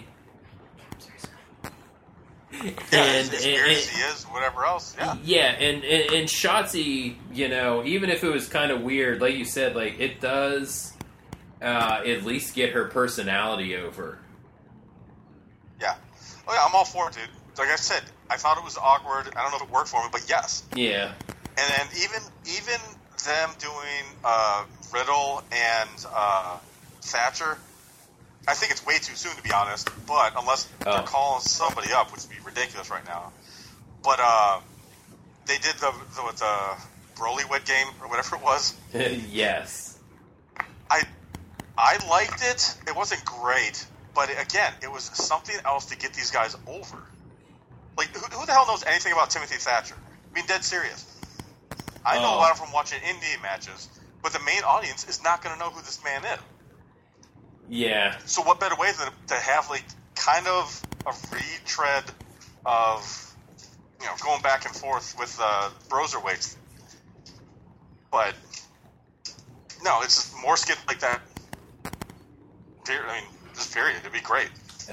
Yeah, as weird as he is, whatever else. Yeah. Yeah, and Shotzi, even if it was kind of weird, like you said, like, it does at least get her personality over. Yeah. Oh, yeah, I'm all for it, dude. Like I said, I thought it was awkward. I don't know if it worked for me, but yes. Yeah. And then even them doing Riddle and Thatcher, I think it's way too soon to be honest. But unless they're calling somebody up, which would be ridiculous right now. But they did the Brolywood game or whatever it was. Yes. I liked it. It wasn't great, but again, it was something else to get these guys over. Like, who the hell knows anything about Timothy Thatcher? I mean, dead serious. I know a lot from watching indie matches, but the main audience is not going to know who this man is. Yeah. So what better way than to have, like, kind of a retread of, going back and forth with Broserweights. But, no, it's just more skits like that. I mean, just period. It'd be great.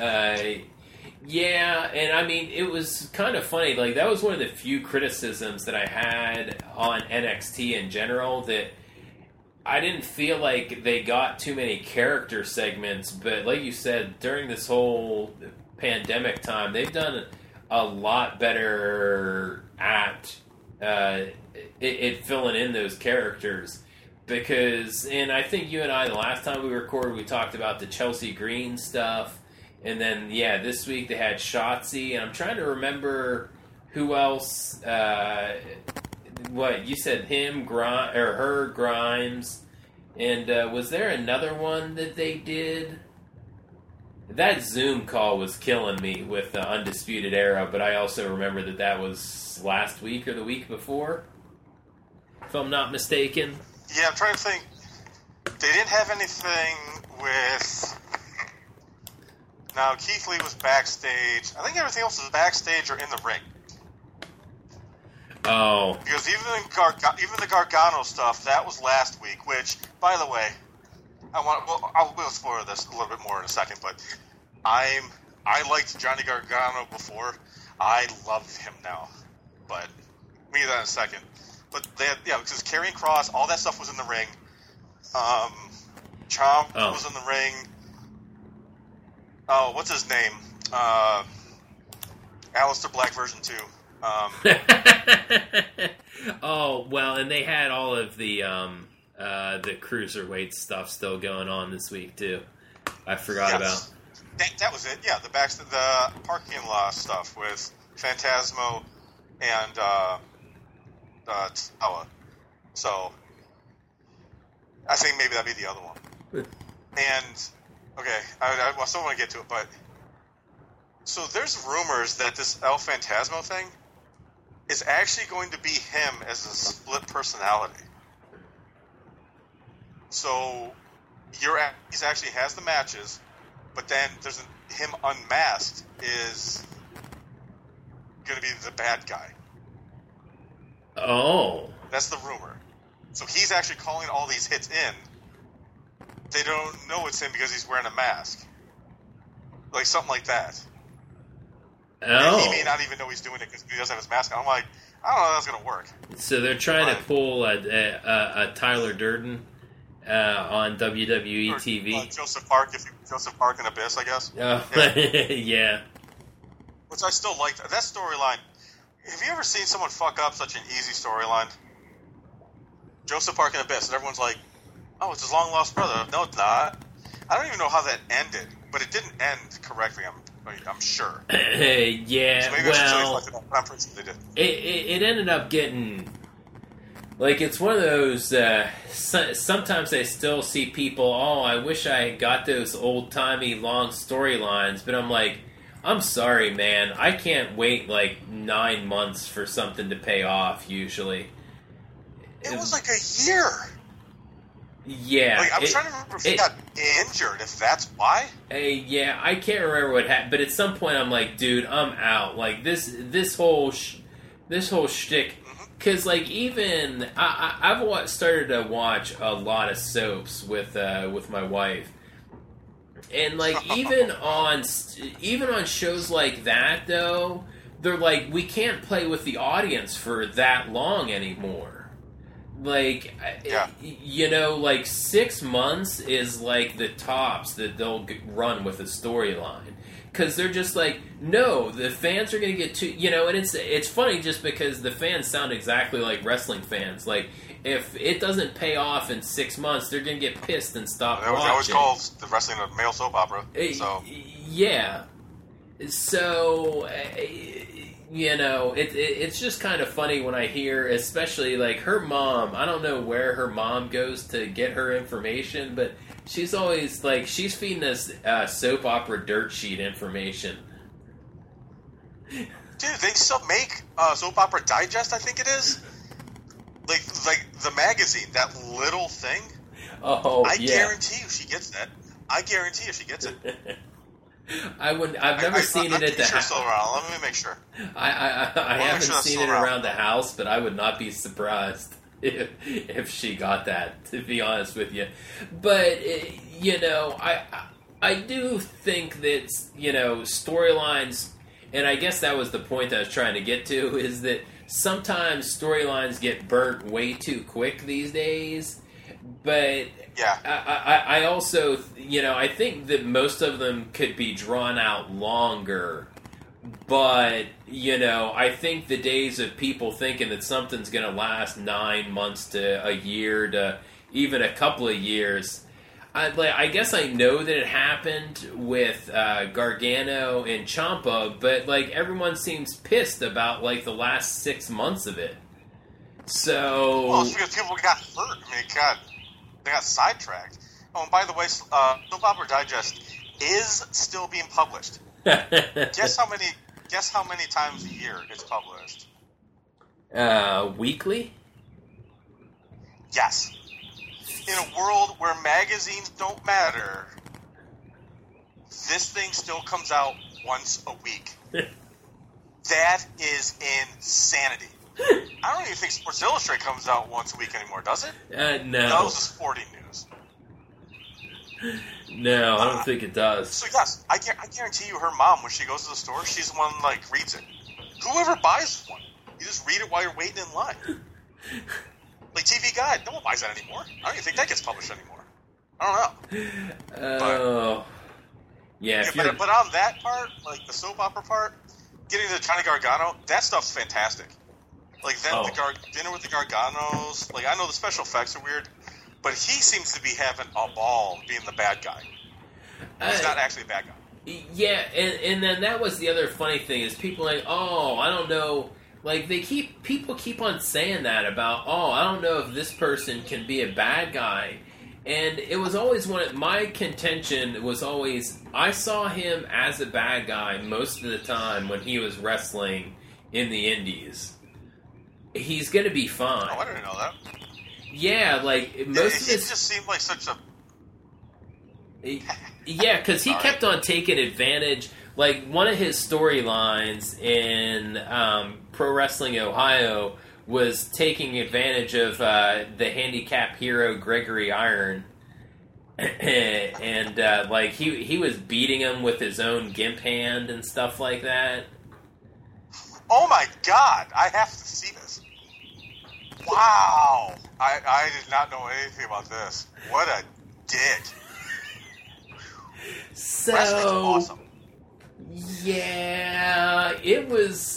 Yeah, and I mean, it was kind of funny. Like, that was one of the few criticisms that I had on NXT in general, that I didn't feel like they got too many character segments, but like you said, during this whole pandemic time, they've done a lot better at it filling in those characters. Because, and I think you and I, the last time we recorded, we talked about the Chelsea Green stuff. And then, this week they had Shotzi, and I'm trying to remember who else what you said? Him, or her, Grimes, and was there another one that they did? That Zoom call was killing me with the Undisputed Era, but I also remember that was last week or the week before, if I'm not mistaken. Yeah, I'm trying to think. They didn't have anything with... Now, Keith Lee was backstage. I think everything else was backstage or in the ring. Oh. Because even the Gargano stuff, that was last week, which, by the way, we'll spoil this a little bit more in a second, but I liked Johnny Gargano before. I love him now. But we get that in a second. But because Karrion Kross, all that stuff was in the ring. Ciampa was in the ring. Oh, what's his name? Aleister Black version 2. Oh, well, and they had all of the cruiserweight stuff still going on this week too. I forgot about. That was it. Yeah, the parking lot stuff with Phantasmo and Toa. So I think maybe that'd be the other one. And okay, I still want to get to it, but so there's rumors that this El Phantasmo thing is actually going to be him as a split personality. So he's actually has the matches, but then there's him unmasked is going to be the bad guy. Oh. That's the rumor. So he's actually calling all these hits in. They don't know it's him because he's wearing a mask. Like something like that. Oh. He may not even know he's doing it because he doesn't have his mask on. I'm like, I don't know how that's going to work. So they're trying to pull a Tyler Durden on WWE TV. Joseph Park in Abyss, I guess. Oh, yeah. Which I still like. That storyline. Have you ever seen someone fuck up such an easy storyline? Joseph Park in Abyss, and everyone's like, oh, it's his long-lost brother. No, it's not. I don't even know how that ended, but it didn't end correctly, I'm sure. Yeah, so well, I'm pretty sure they did. It ended up getting... Like, it's one of those... sometimes I still see people, I wish I got those old-timey long storylines, but I'm like, I'm sorry, man. I can't wait, 9 months for something to pay off, usually. It was like a year. Yeah. I'm trying to remember if he got injured, if that's why. Yeah, I can't remember what happened, but at some point I'm like, dude, I'm out. This whole shtick, because even I've started to watch a lot of soaps with my wife, and even on shows like that though, they're like, we can't play with the audience for that long anymore. 6 months is the tops that they'll run with a storyline. Because they're just no, the fans are going to get too... and it's funny just because the fans sound exactly like wrestling fans. If it doesn't pay off in 6 months, they're going to get pissed and stop watching. That was called the wrestling of male soap opera. So. Yeah. So... it's just kind of funny when I hear, especially her mom. I don't know where her mom goes to get her information, but she's always she's feeding us soap opera dirt sheet information. Dude, they still make Soap Opera Digest, I think it is. Like the magazine, that little thing. Oh, I guarantee you she gets that. I guarantee you she gets it. I've never seen it at the house. Let me make sure. I haven't seen it around the house, but I would not be surprised if she got that, to be honest with you. But I do think that storylines, and I guess that was the point I was trying to get to, is that sometimes storylines get burnt way too quick these days. But yeah, I also, I think that most of them could be drawn out longer. But, I think the days of people thinking that something's going to last 9 months to a year to even a couple of years, I guess I know that it happened with Gargano and Ciampa, but everyone seems pissed about the last 6 months of it. So... Well, it's because people got hurt. I mean, they got sidetracked. Oh, and by the way, Soap Opera Digest is still being published. Guess how many times a year it's published? Weekly? Yes. In a world where magazines don't matter, this thing still comes out once a week. That is insanity. I don't even think Sports Illustrated comes out once a week anymore, does it? No. That was the sporting news. No, I don't think it does. So yes, I guarantee you her mom, when she goes to the store, she's the one reads it. Whoever buys one, you just read it while you're waiting in line. Like TV Guide, no one buys that anymore. I don't even think that gets published anymore. I don't know. Oh. Yeah, but on that part, like the soap opera part, getting to Johnny Gargano, that stuff's fantastic. Like then the dinner with the Garganos, like I know the special effects are weird, but he seems to be having a ball being the bad guy. He's not actually a bad guy. Yeah, and then that was the other funny thing is people like, oh, I don't know, like people keep on saying that about, oh, I don't know if this person can be a bad guy. And it was always my contention was always, I saw him as a bad guy most of the time when he was wrestling in the indies. He's going to be fine. Oh, I didn't know that. Yeah, like He just seemed like such a... Yeah, because he kept on taking advantage. Like, one of his storylines in Pro Wrestling Ohio was taking advantage of the handicap hero Gregory Iron. And, like, he was beating him with his own gimp hand and stuff like that. Oh, my God! I have to see this. Wow! I did not know anything about this. What a dick. So, Wrestling's awesome. Yeah, it was,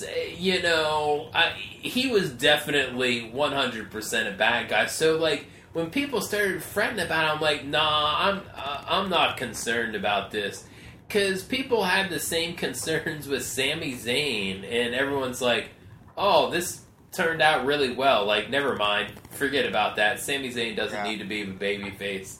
he was definitely 100% a bad guy. So, like, when people started fretting about it, I'm like, nah, I'm not concerned about this. Because people had the same concerns with Sami Zayn, and everyone's like, oh, this turned out really well. Like, never mind. Forget about that. Sami Zayn doesn't need to be a babyface.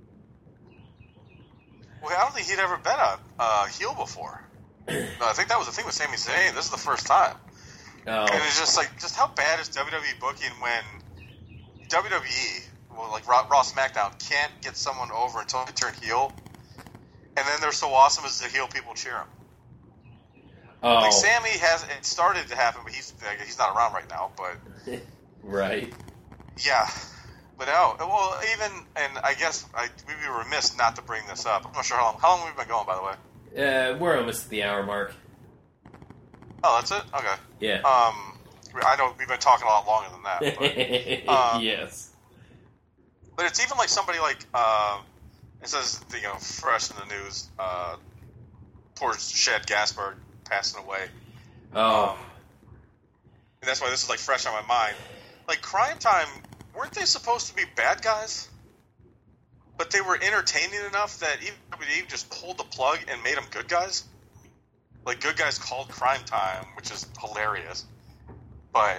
Well, I don't think he'd ever been a heel before. I think that was the thing with Sami Zayn. This is the first time. Oh. And it's just like, just how bad is WWE booking when WWE, well, like Raw SmackDown, can't get someone over until they turn heel, and then they're so awesome as the heel people cheer them. Oh. Like Sammy it started to happen, but he's not around right now. But right. Yeah. But no, well, and I guess we'd be remiss not to bring this up. I'm not sure how long we've been going, by the way. We're almost at the hour mark. Oh, that's it? Okay. Yeah. I know we've been talking a lot longer than that. But, yes. But it's even like somebody like, it says, fresh in the news, poor Shad Gaspard passing away. Oh. And that's why this is like fresh on my mind. Like Crime Time, weren't they supposed to be bad guys? But they were entertaining enough that even WWE just pulled the plug and made them good guys. Like Good Guys called Crime Time, which is hilarious. But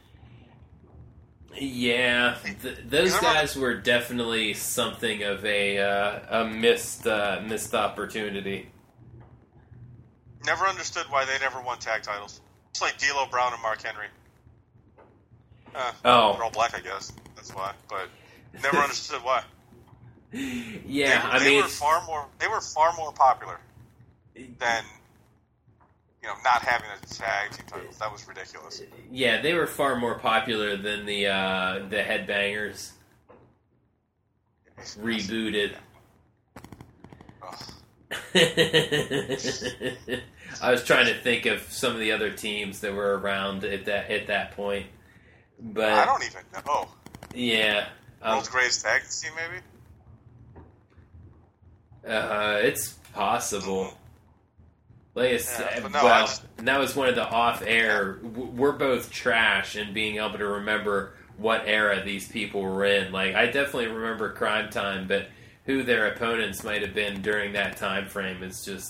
yeah, those guys were definitely something of a missed opportunity. Never understood why they never won tag titles. It's like D'Lo Brown and Mark Henry. They're all black, I guess. That's why. But never understood why. Yeah, they were far more popular than not having a tag team titles. That was ridiculous. Yeah, they were far more popular than the Headbangers rebooted. I was trying to think of some of the other teams that were around at that point, but I don't even know. Yeah, World's Greatest Tag Team, maybe. It's possible. Like I said, and that was one of the off-air. We're both trash in being able to remember what era these people were in. Like, I definitely remember Crime Time, but who their opponents might have been during that time frame is just...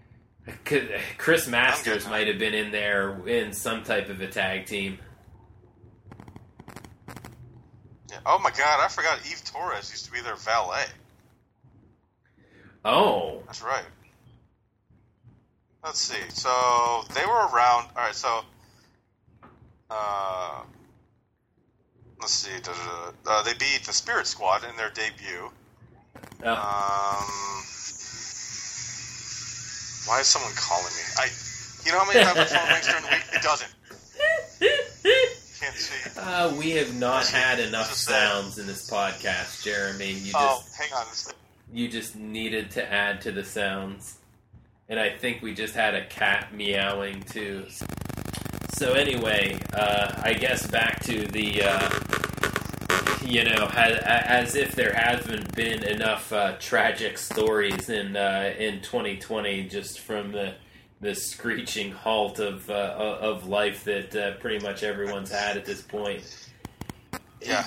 Chris Masters might have been in there in some type of a tag team. Yeah. Oh my God, I forgot Eve Torres used to be their valet. Oh. That's right. Let's see. So they were around. All right. So, let's see. They beat the Spirit Squad in their debut. Oh. Why is someone calling me? You know how many times my phone rings during the week? It doesn't. Can't see. We have not had enough sounds in this podcast, Jeremy. Hang on. You just needed to add to the sounds. And I think we just had a cat meowing, too. So anyway, I guess back to the, as if there hasn't been enough tragic stories in 2020 just from the screeching halt of life that pretty much everyone's had at this point. Yeah.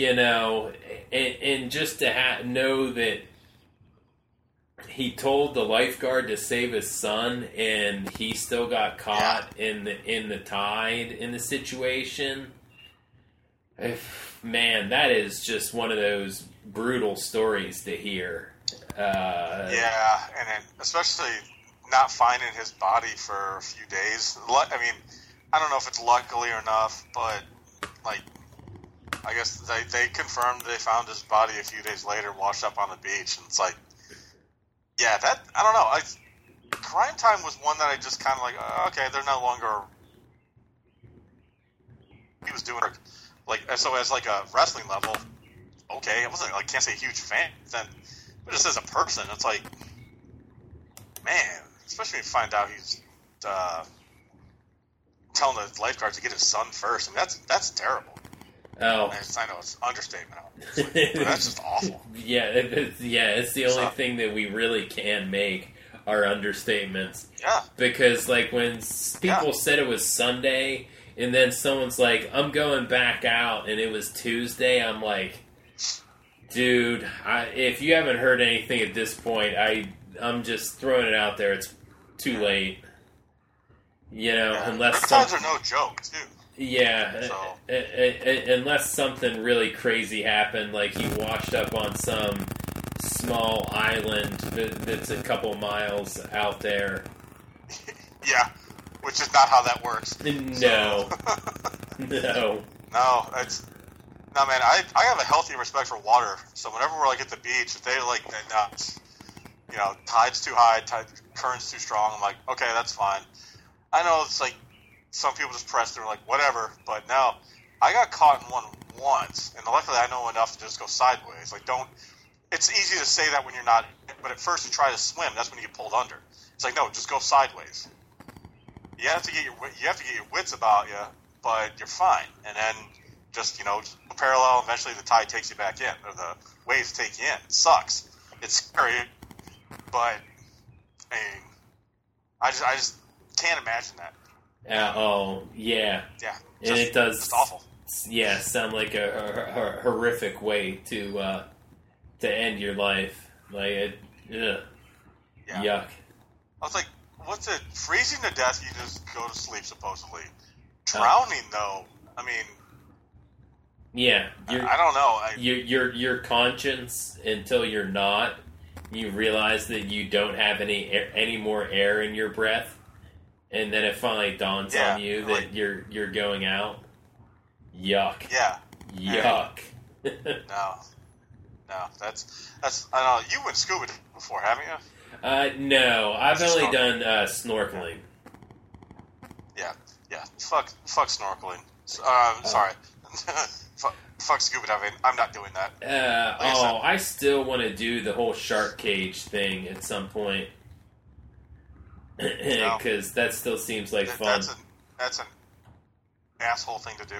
And just to know that he told the lifeguard to save his son, and he still got caught in the tide in the situation. Man, that is just one of those brutal stories to hear. And then especially not finding his body for a few days. I mean, I don't know if it's luckily or enough, but I guess they confirmed they found his body a few days later, washed up on the beach, and it's like. Yeah, I don't know. Crime Time was one that I just kind of okay, they're no longer. He was doing so as a wrestling level. Okay, I wasn't can't say a huge fan then, but just as a person, it's like, man, especially when you find out he's telling the lifeguard to get his son first. I mean, that's terrible. Oh, I know it's an understatement. But that's just awful. It's the only thing that we really can make are understatements. Yeah. Because when people said it was Sunday, and then someone's like, "I'm going back out," and it was Tuesday, I'm like, dude, if you haven't heard anything at this point, I'm just throwing it out there. It's too late. Unless times are no joke too. Yeah, unless something really crazy happened, like he washed up on some small island that's a couple miles out there. Yeah, which is not how that works. No. No. No, man, I have a healthy respect for water, so whenever we're at the beach, if they're nuts, tide's too high, current's too strong, I'm like, okay, that's fine. I know it's some people just press through whatever, but no, I got caught in one once, and luckily I know enough to just go sideways. It's easy to say that when you're not, but at first you try to swim, that's when you get pulled under. It's no, just go sideways. You have to get your wits about you, but you're fine. And then just parallel. Eventually the tide takes you back in, or the waves take you in. It sucks. It's scary, but I just can't imagine that. Yeah. Yeah. And it does. It's awful. Yeah, sound like a horrific way to end your life. Yuck. I was like, what's it? Freezing to death, you just go to sleep, supposedly. Drowning, though, I mean... Yeah. I don't know. Your conscience, until you're not, you realize that you don't have any more air in your breath. And then it finally dawns on you that you're going out. Yuck. Yeah. Yuck. No, that's I don't know. You went scuba before, haven't you? No, I've only done snorkeling. Yeah. Fuck snorkeling. Sorry. Fuck scuba diving. I'm not doing that. I still want to do the whole shark cage thing at some point. Because that still seems like fun. That's an asshole thing to do.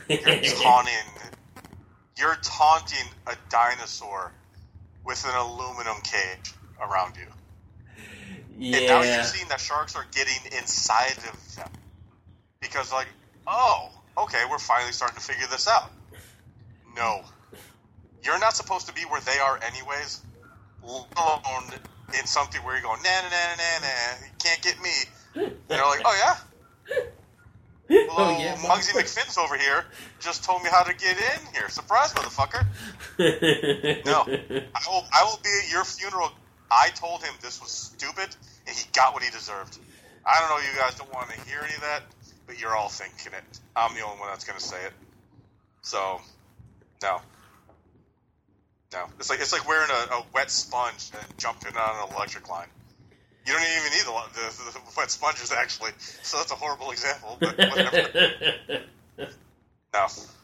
You're taunting a dinosaur with an aluminum cage around you. Yeah. And now you're seeing that sharks are getting inside of them. Because okay, we're finally starting to figure this out. No. You're not supposed to be where they are anyways, let alone in something where you're going, nah, you can't get me. And they're like, oh yeah? Muggsy McFinn's over here just told me how to get in here. Surprise, motherfucker. No. I will be at your funeral. I told him this was stupid, and he got what he deserved. I don't know, you guys don't want to hear any of that, but you're all thinking it. I'm the only one that's going to say it. So, no. No. It's like wearing a wet sponge and jumping on an electric line. You don't even need the wet sponges, actually. So that's a horrible example, but whatever. No.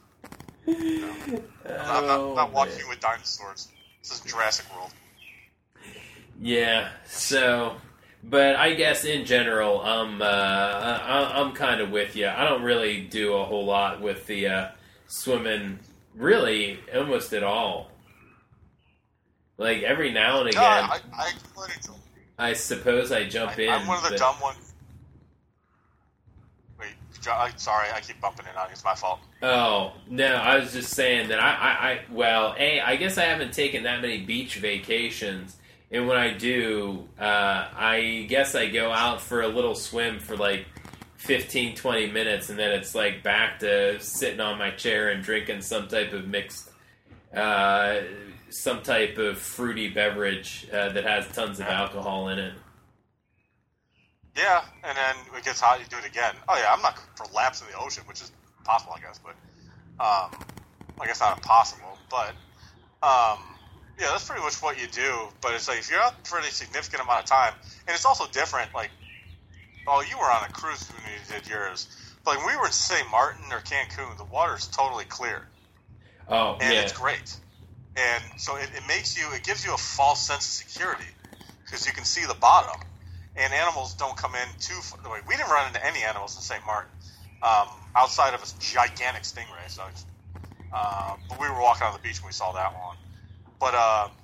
I'm not walking with dinosaurs. This is Jurassic World. Yeah, so... But I guess in general, I'm kind of with you. I don't really do a whole lot with the swimming, really, almost at all. Like, every now and again... No, I suppose I jump in. I'm one of the dumb ones. Wait, sorry, I keep bumping in on you. It's my fault. Oh, no, I was just saying that I guess I haven't taken that many beach vacations. And when I do, I guess I go out for a little swim for like 15, 20 minutes, and then it's like back to sitting on my chair and drinking some type of mixed... some type of fruity beverage that has tons of alcohol in it. Yeah, and then it gets hot, you do it again. Oh yeah, I'm not for laps in the ocean, which is possible, I guess, but I guess not impossible. But yeah, that's pretty much what you do. But it's like if you're out for a significant amount of time, and it's also different. Like, you were on a cruise when you did yours, but like when we were in St. Martin or Cancun, the water's totally clear. Oh, and yeah. It's great. And so it gives you a false sense of security because you can see the bottom, and animals don't come in too far. We didn't run into any animals in St. Martin outside of a gigantic stingray. So, but we were walking on the beach when we saw that one. But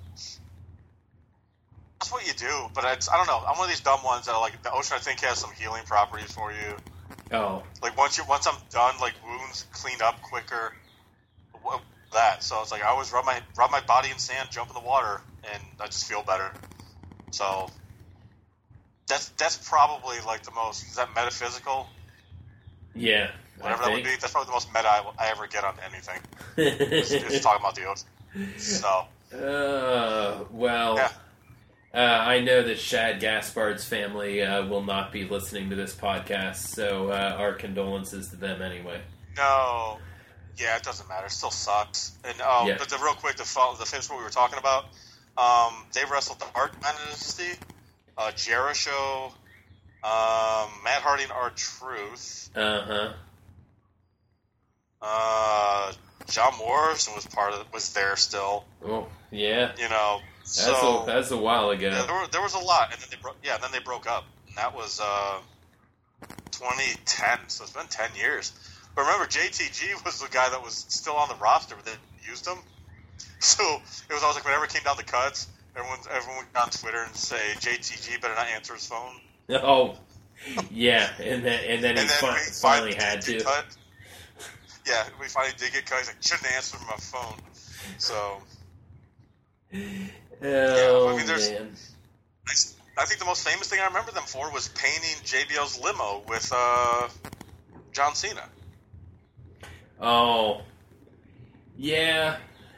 that's what you do. But I don't know. I'm one of these dumb ones that are like the ocean. I think has some healing properties for you. Oh, like once I'm done, like wounds clean up quicker. That so it's like I always rub my body in sand, jump in the water, and I just feel better. So that's probably like the most. Is that metaphysical? Yeah, whatever that would be. That's probably the most meta I ever get on anything. It's talking about the ocean. So well, yeah. I know that Shad Gaspard's family will not be listening to this podcast, so our condolences to them anyway. No. Yeah, it doesn't matter. It still sucks. And yeah. But real quick, to finish what we were talking about, they wrestled the Art Dynasty, Jericho, Matt Hardy and R-Truth. John Morrison was there still. Oh yeah. You know, that's a while ago. Yeah, there was a lot, and then they broke up, and that was 2010. So it's been 10 years. But remember, JTG was the guy that was still on the roster, but they used him. So it was always like whenever it came down to cuts, everyone would go on Twitter and say JTG better not answer his phone. Oh, yeah, and then he finally had to. Cut. Yeah, we finally did get cut. He's like, shouldn't answer my phone. So. Oh, I mean, man. I think the most famous thing I remember them for was painting JBL's limo with John Cena. Oh, yeah.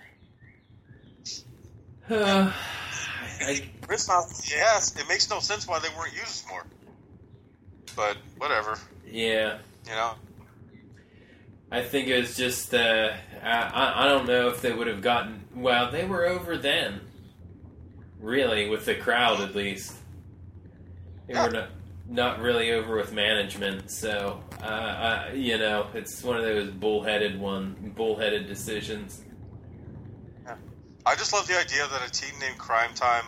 Yes, it makes no sense why they weren't used more. But whatever. Yeah. You know. I think it was just. I don't know if they would have gotten. Well, they were over then. Really, with the crowd at least. They were not really over with management, so you know, it's one of those bullheaded decisions. Yeah. I just love the idea that a team named Crime Time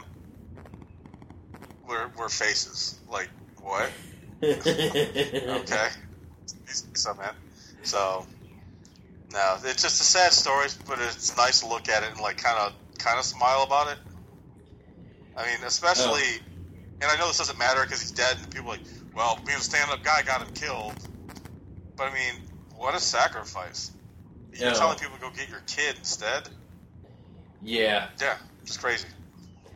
were faces. Like, what? Okay. So, man. So, no, it's just a sad story, but it's nice to look at it and like kind of smile about it. I mean, especially. Oh. And I know this doesn't matter because he's dead, and people are like, well, being a stand-up guy got him killed. But, I mean, what a sacrifice. You're telling people to go get your kid instead? Yeah. Yeah, just crazy.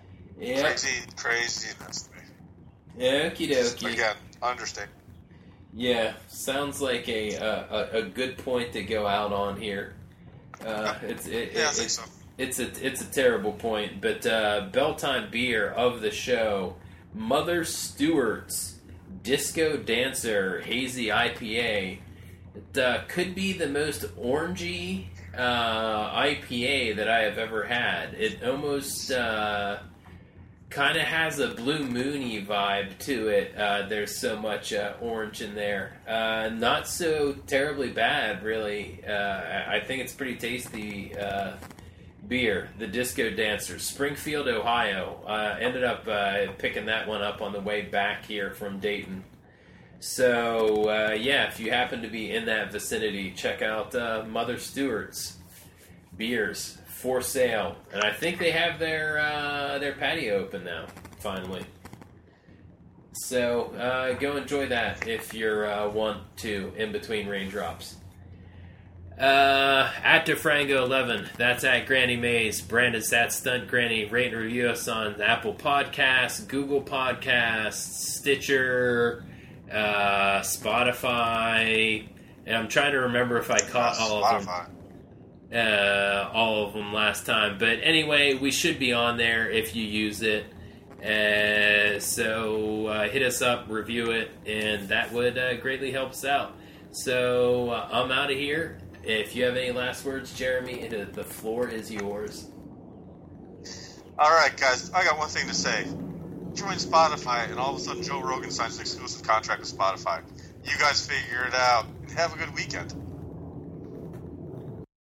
Yeah. Craziness to me. Okie dokie. Again, understand. Yeah, sounds like a good point to go out on here. I think so. It's a terrible point, but Belltime beer of the show, Mother Stewart's Disco Dancer Hazy IPA. It could be the most orangey IPA that I have ever had. It almost kind of has a Blue Moony vibe to it. There's so much orange in there. Not so terribly bad, really. I think it's pretty tasty beer. The Disco Dancer, Springfield, Ohio. Ended up picking that one up on the way back here from Dayton. So, if you happen to be in that vicinity, check out Mother Stewart's beers. For sale, and I think they have their patio open now. Finally, so go enjoy that if you're want to in between raindrops. At DeFrango11, that's at Granny Mays. Brandon's at Stunt Granny. Rate and review us on Apple Podcasts, Google Podcasts, Stitcher, Spotify, and I'm trying to remember if I caught all of them. All of them last time, but anyway, we should be on there if you use it. So hit us up, review it, and that would greatly help us out. So I'm out of here. If you have any last words, Jeremy, the floor is yours. All right, guys, I got one thing to say. Join Spotify, and all of a sudden Joe Rogan signs an exclusive contract with Spotify. You guys figure it out, and have a good weekend.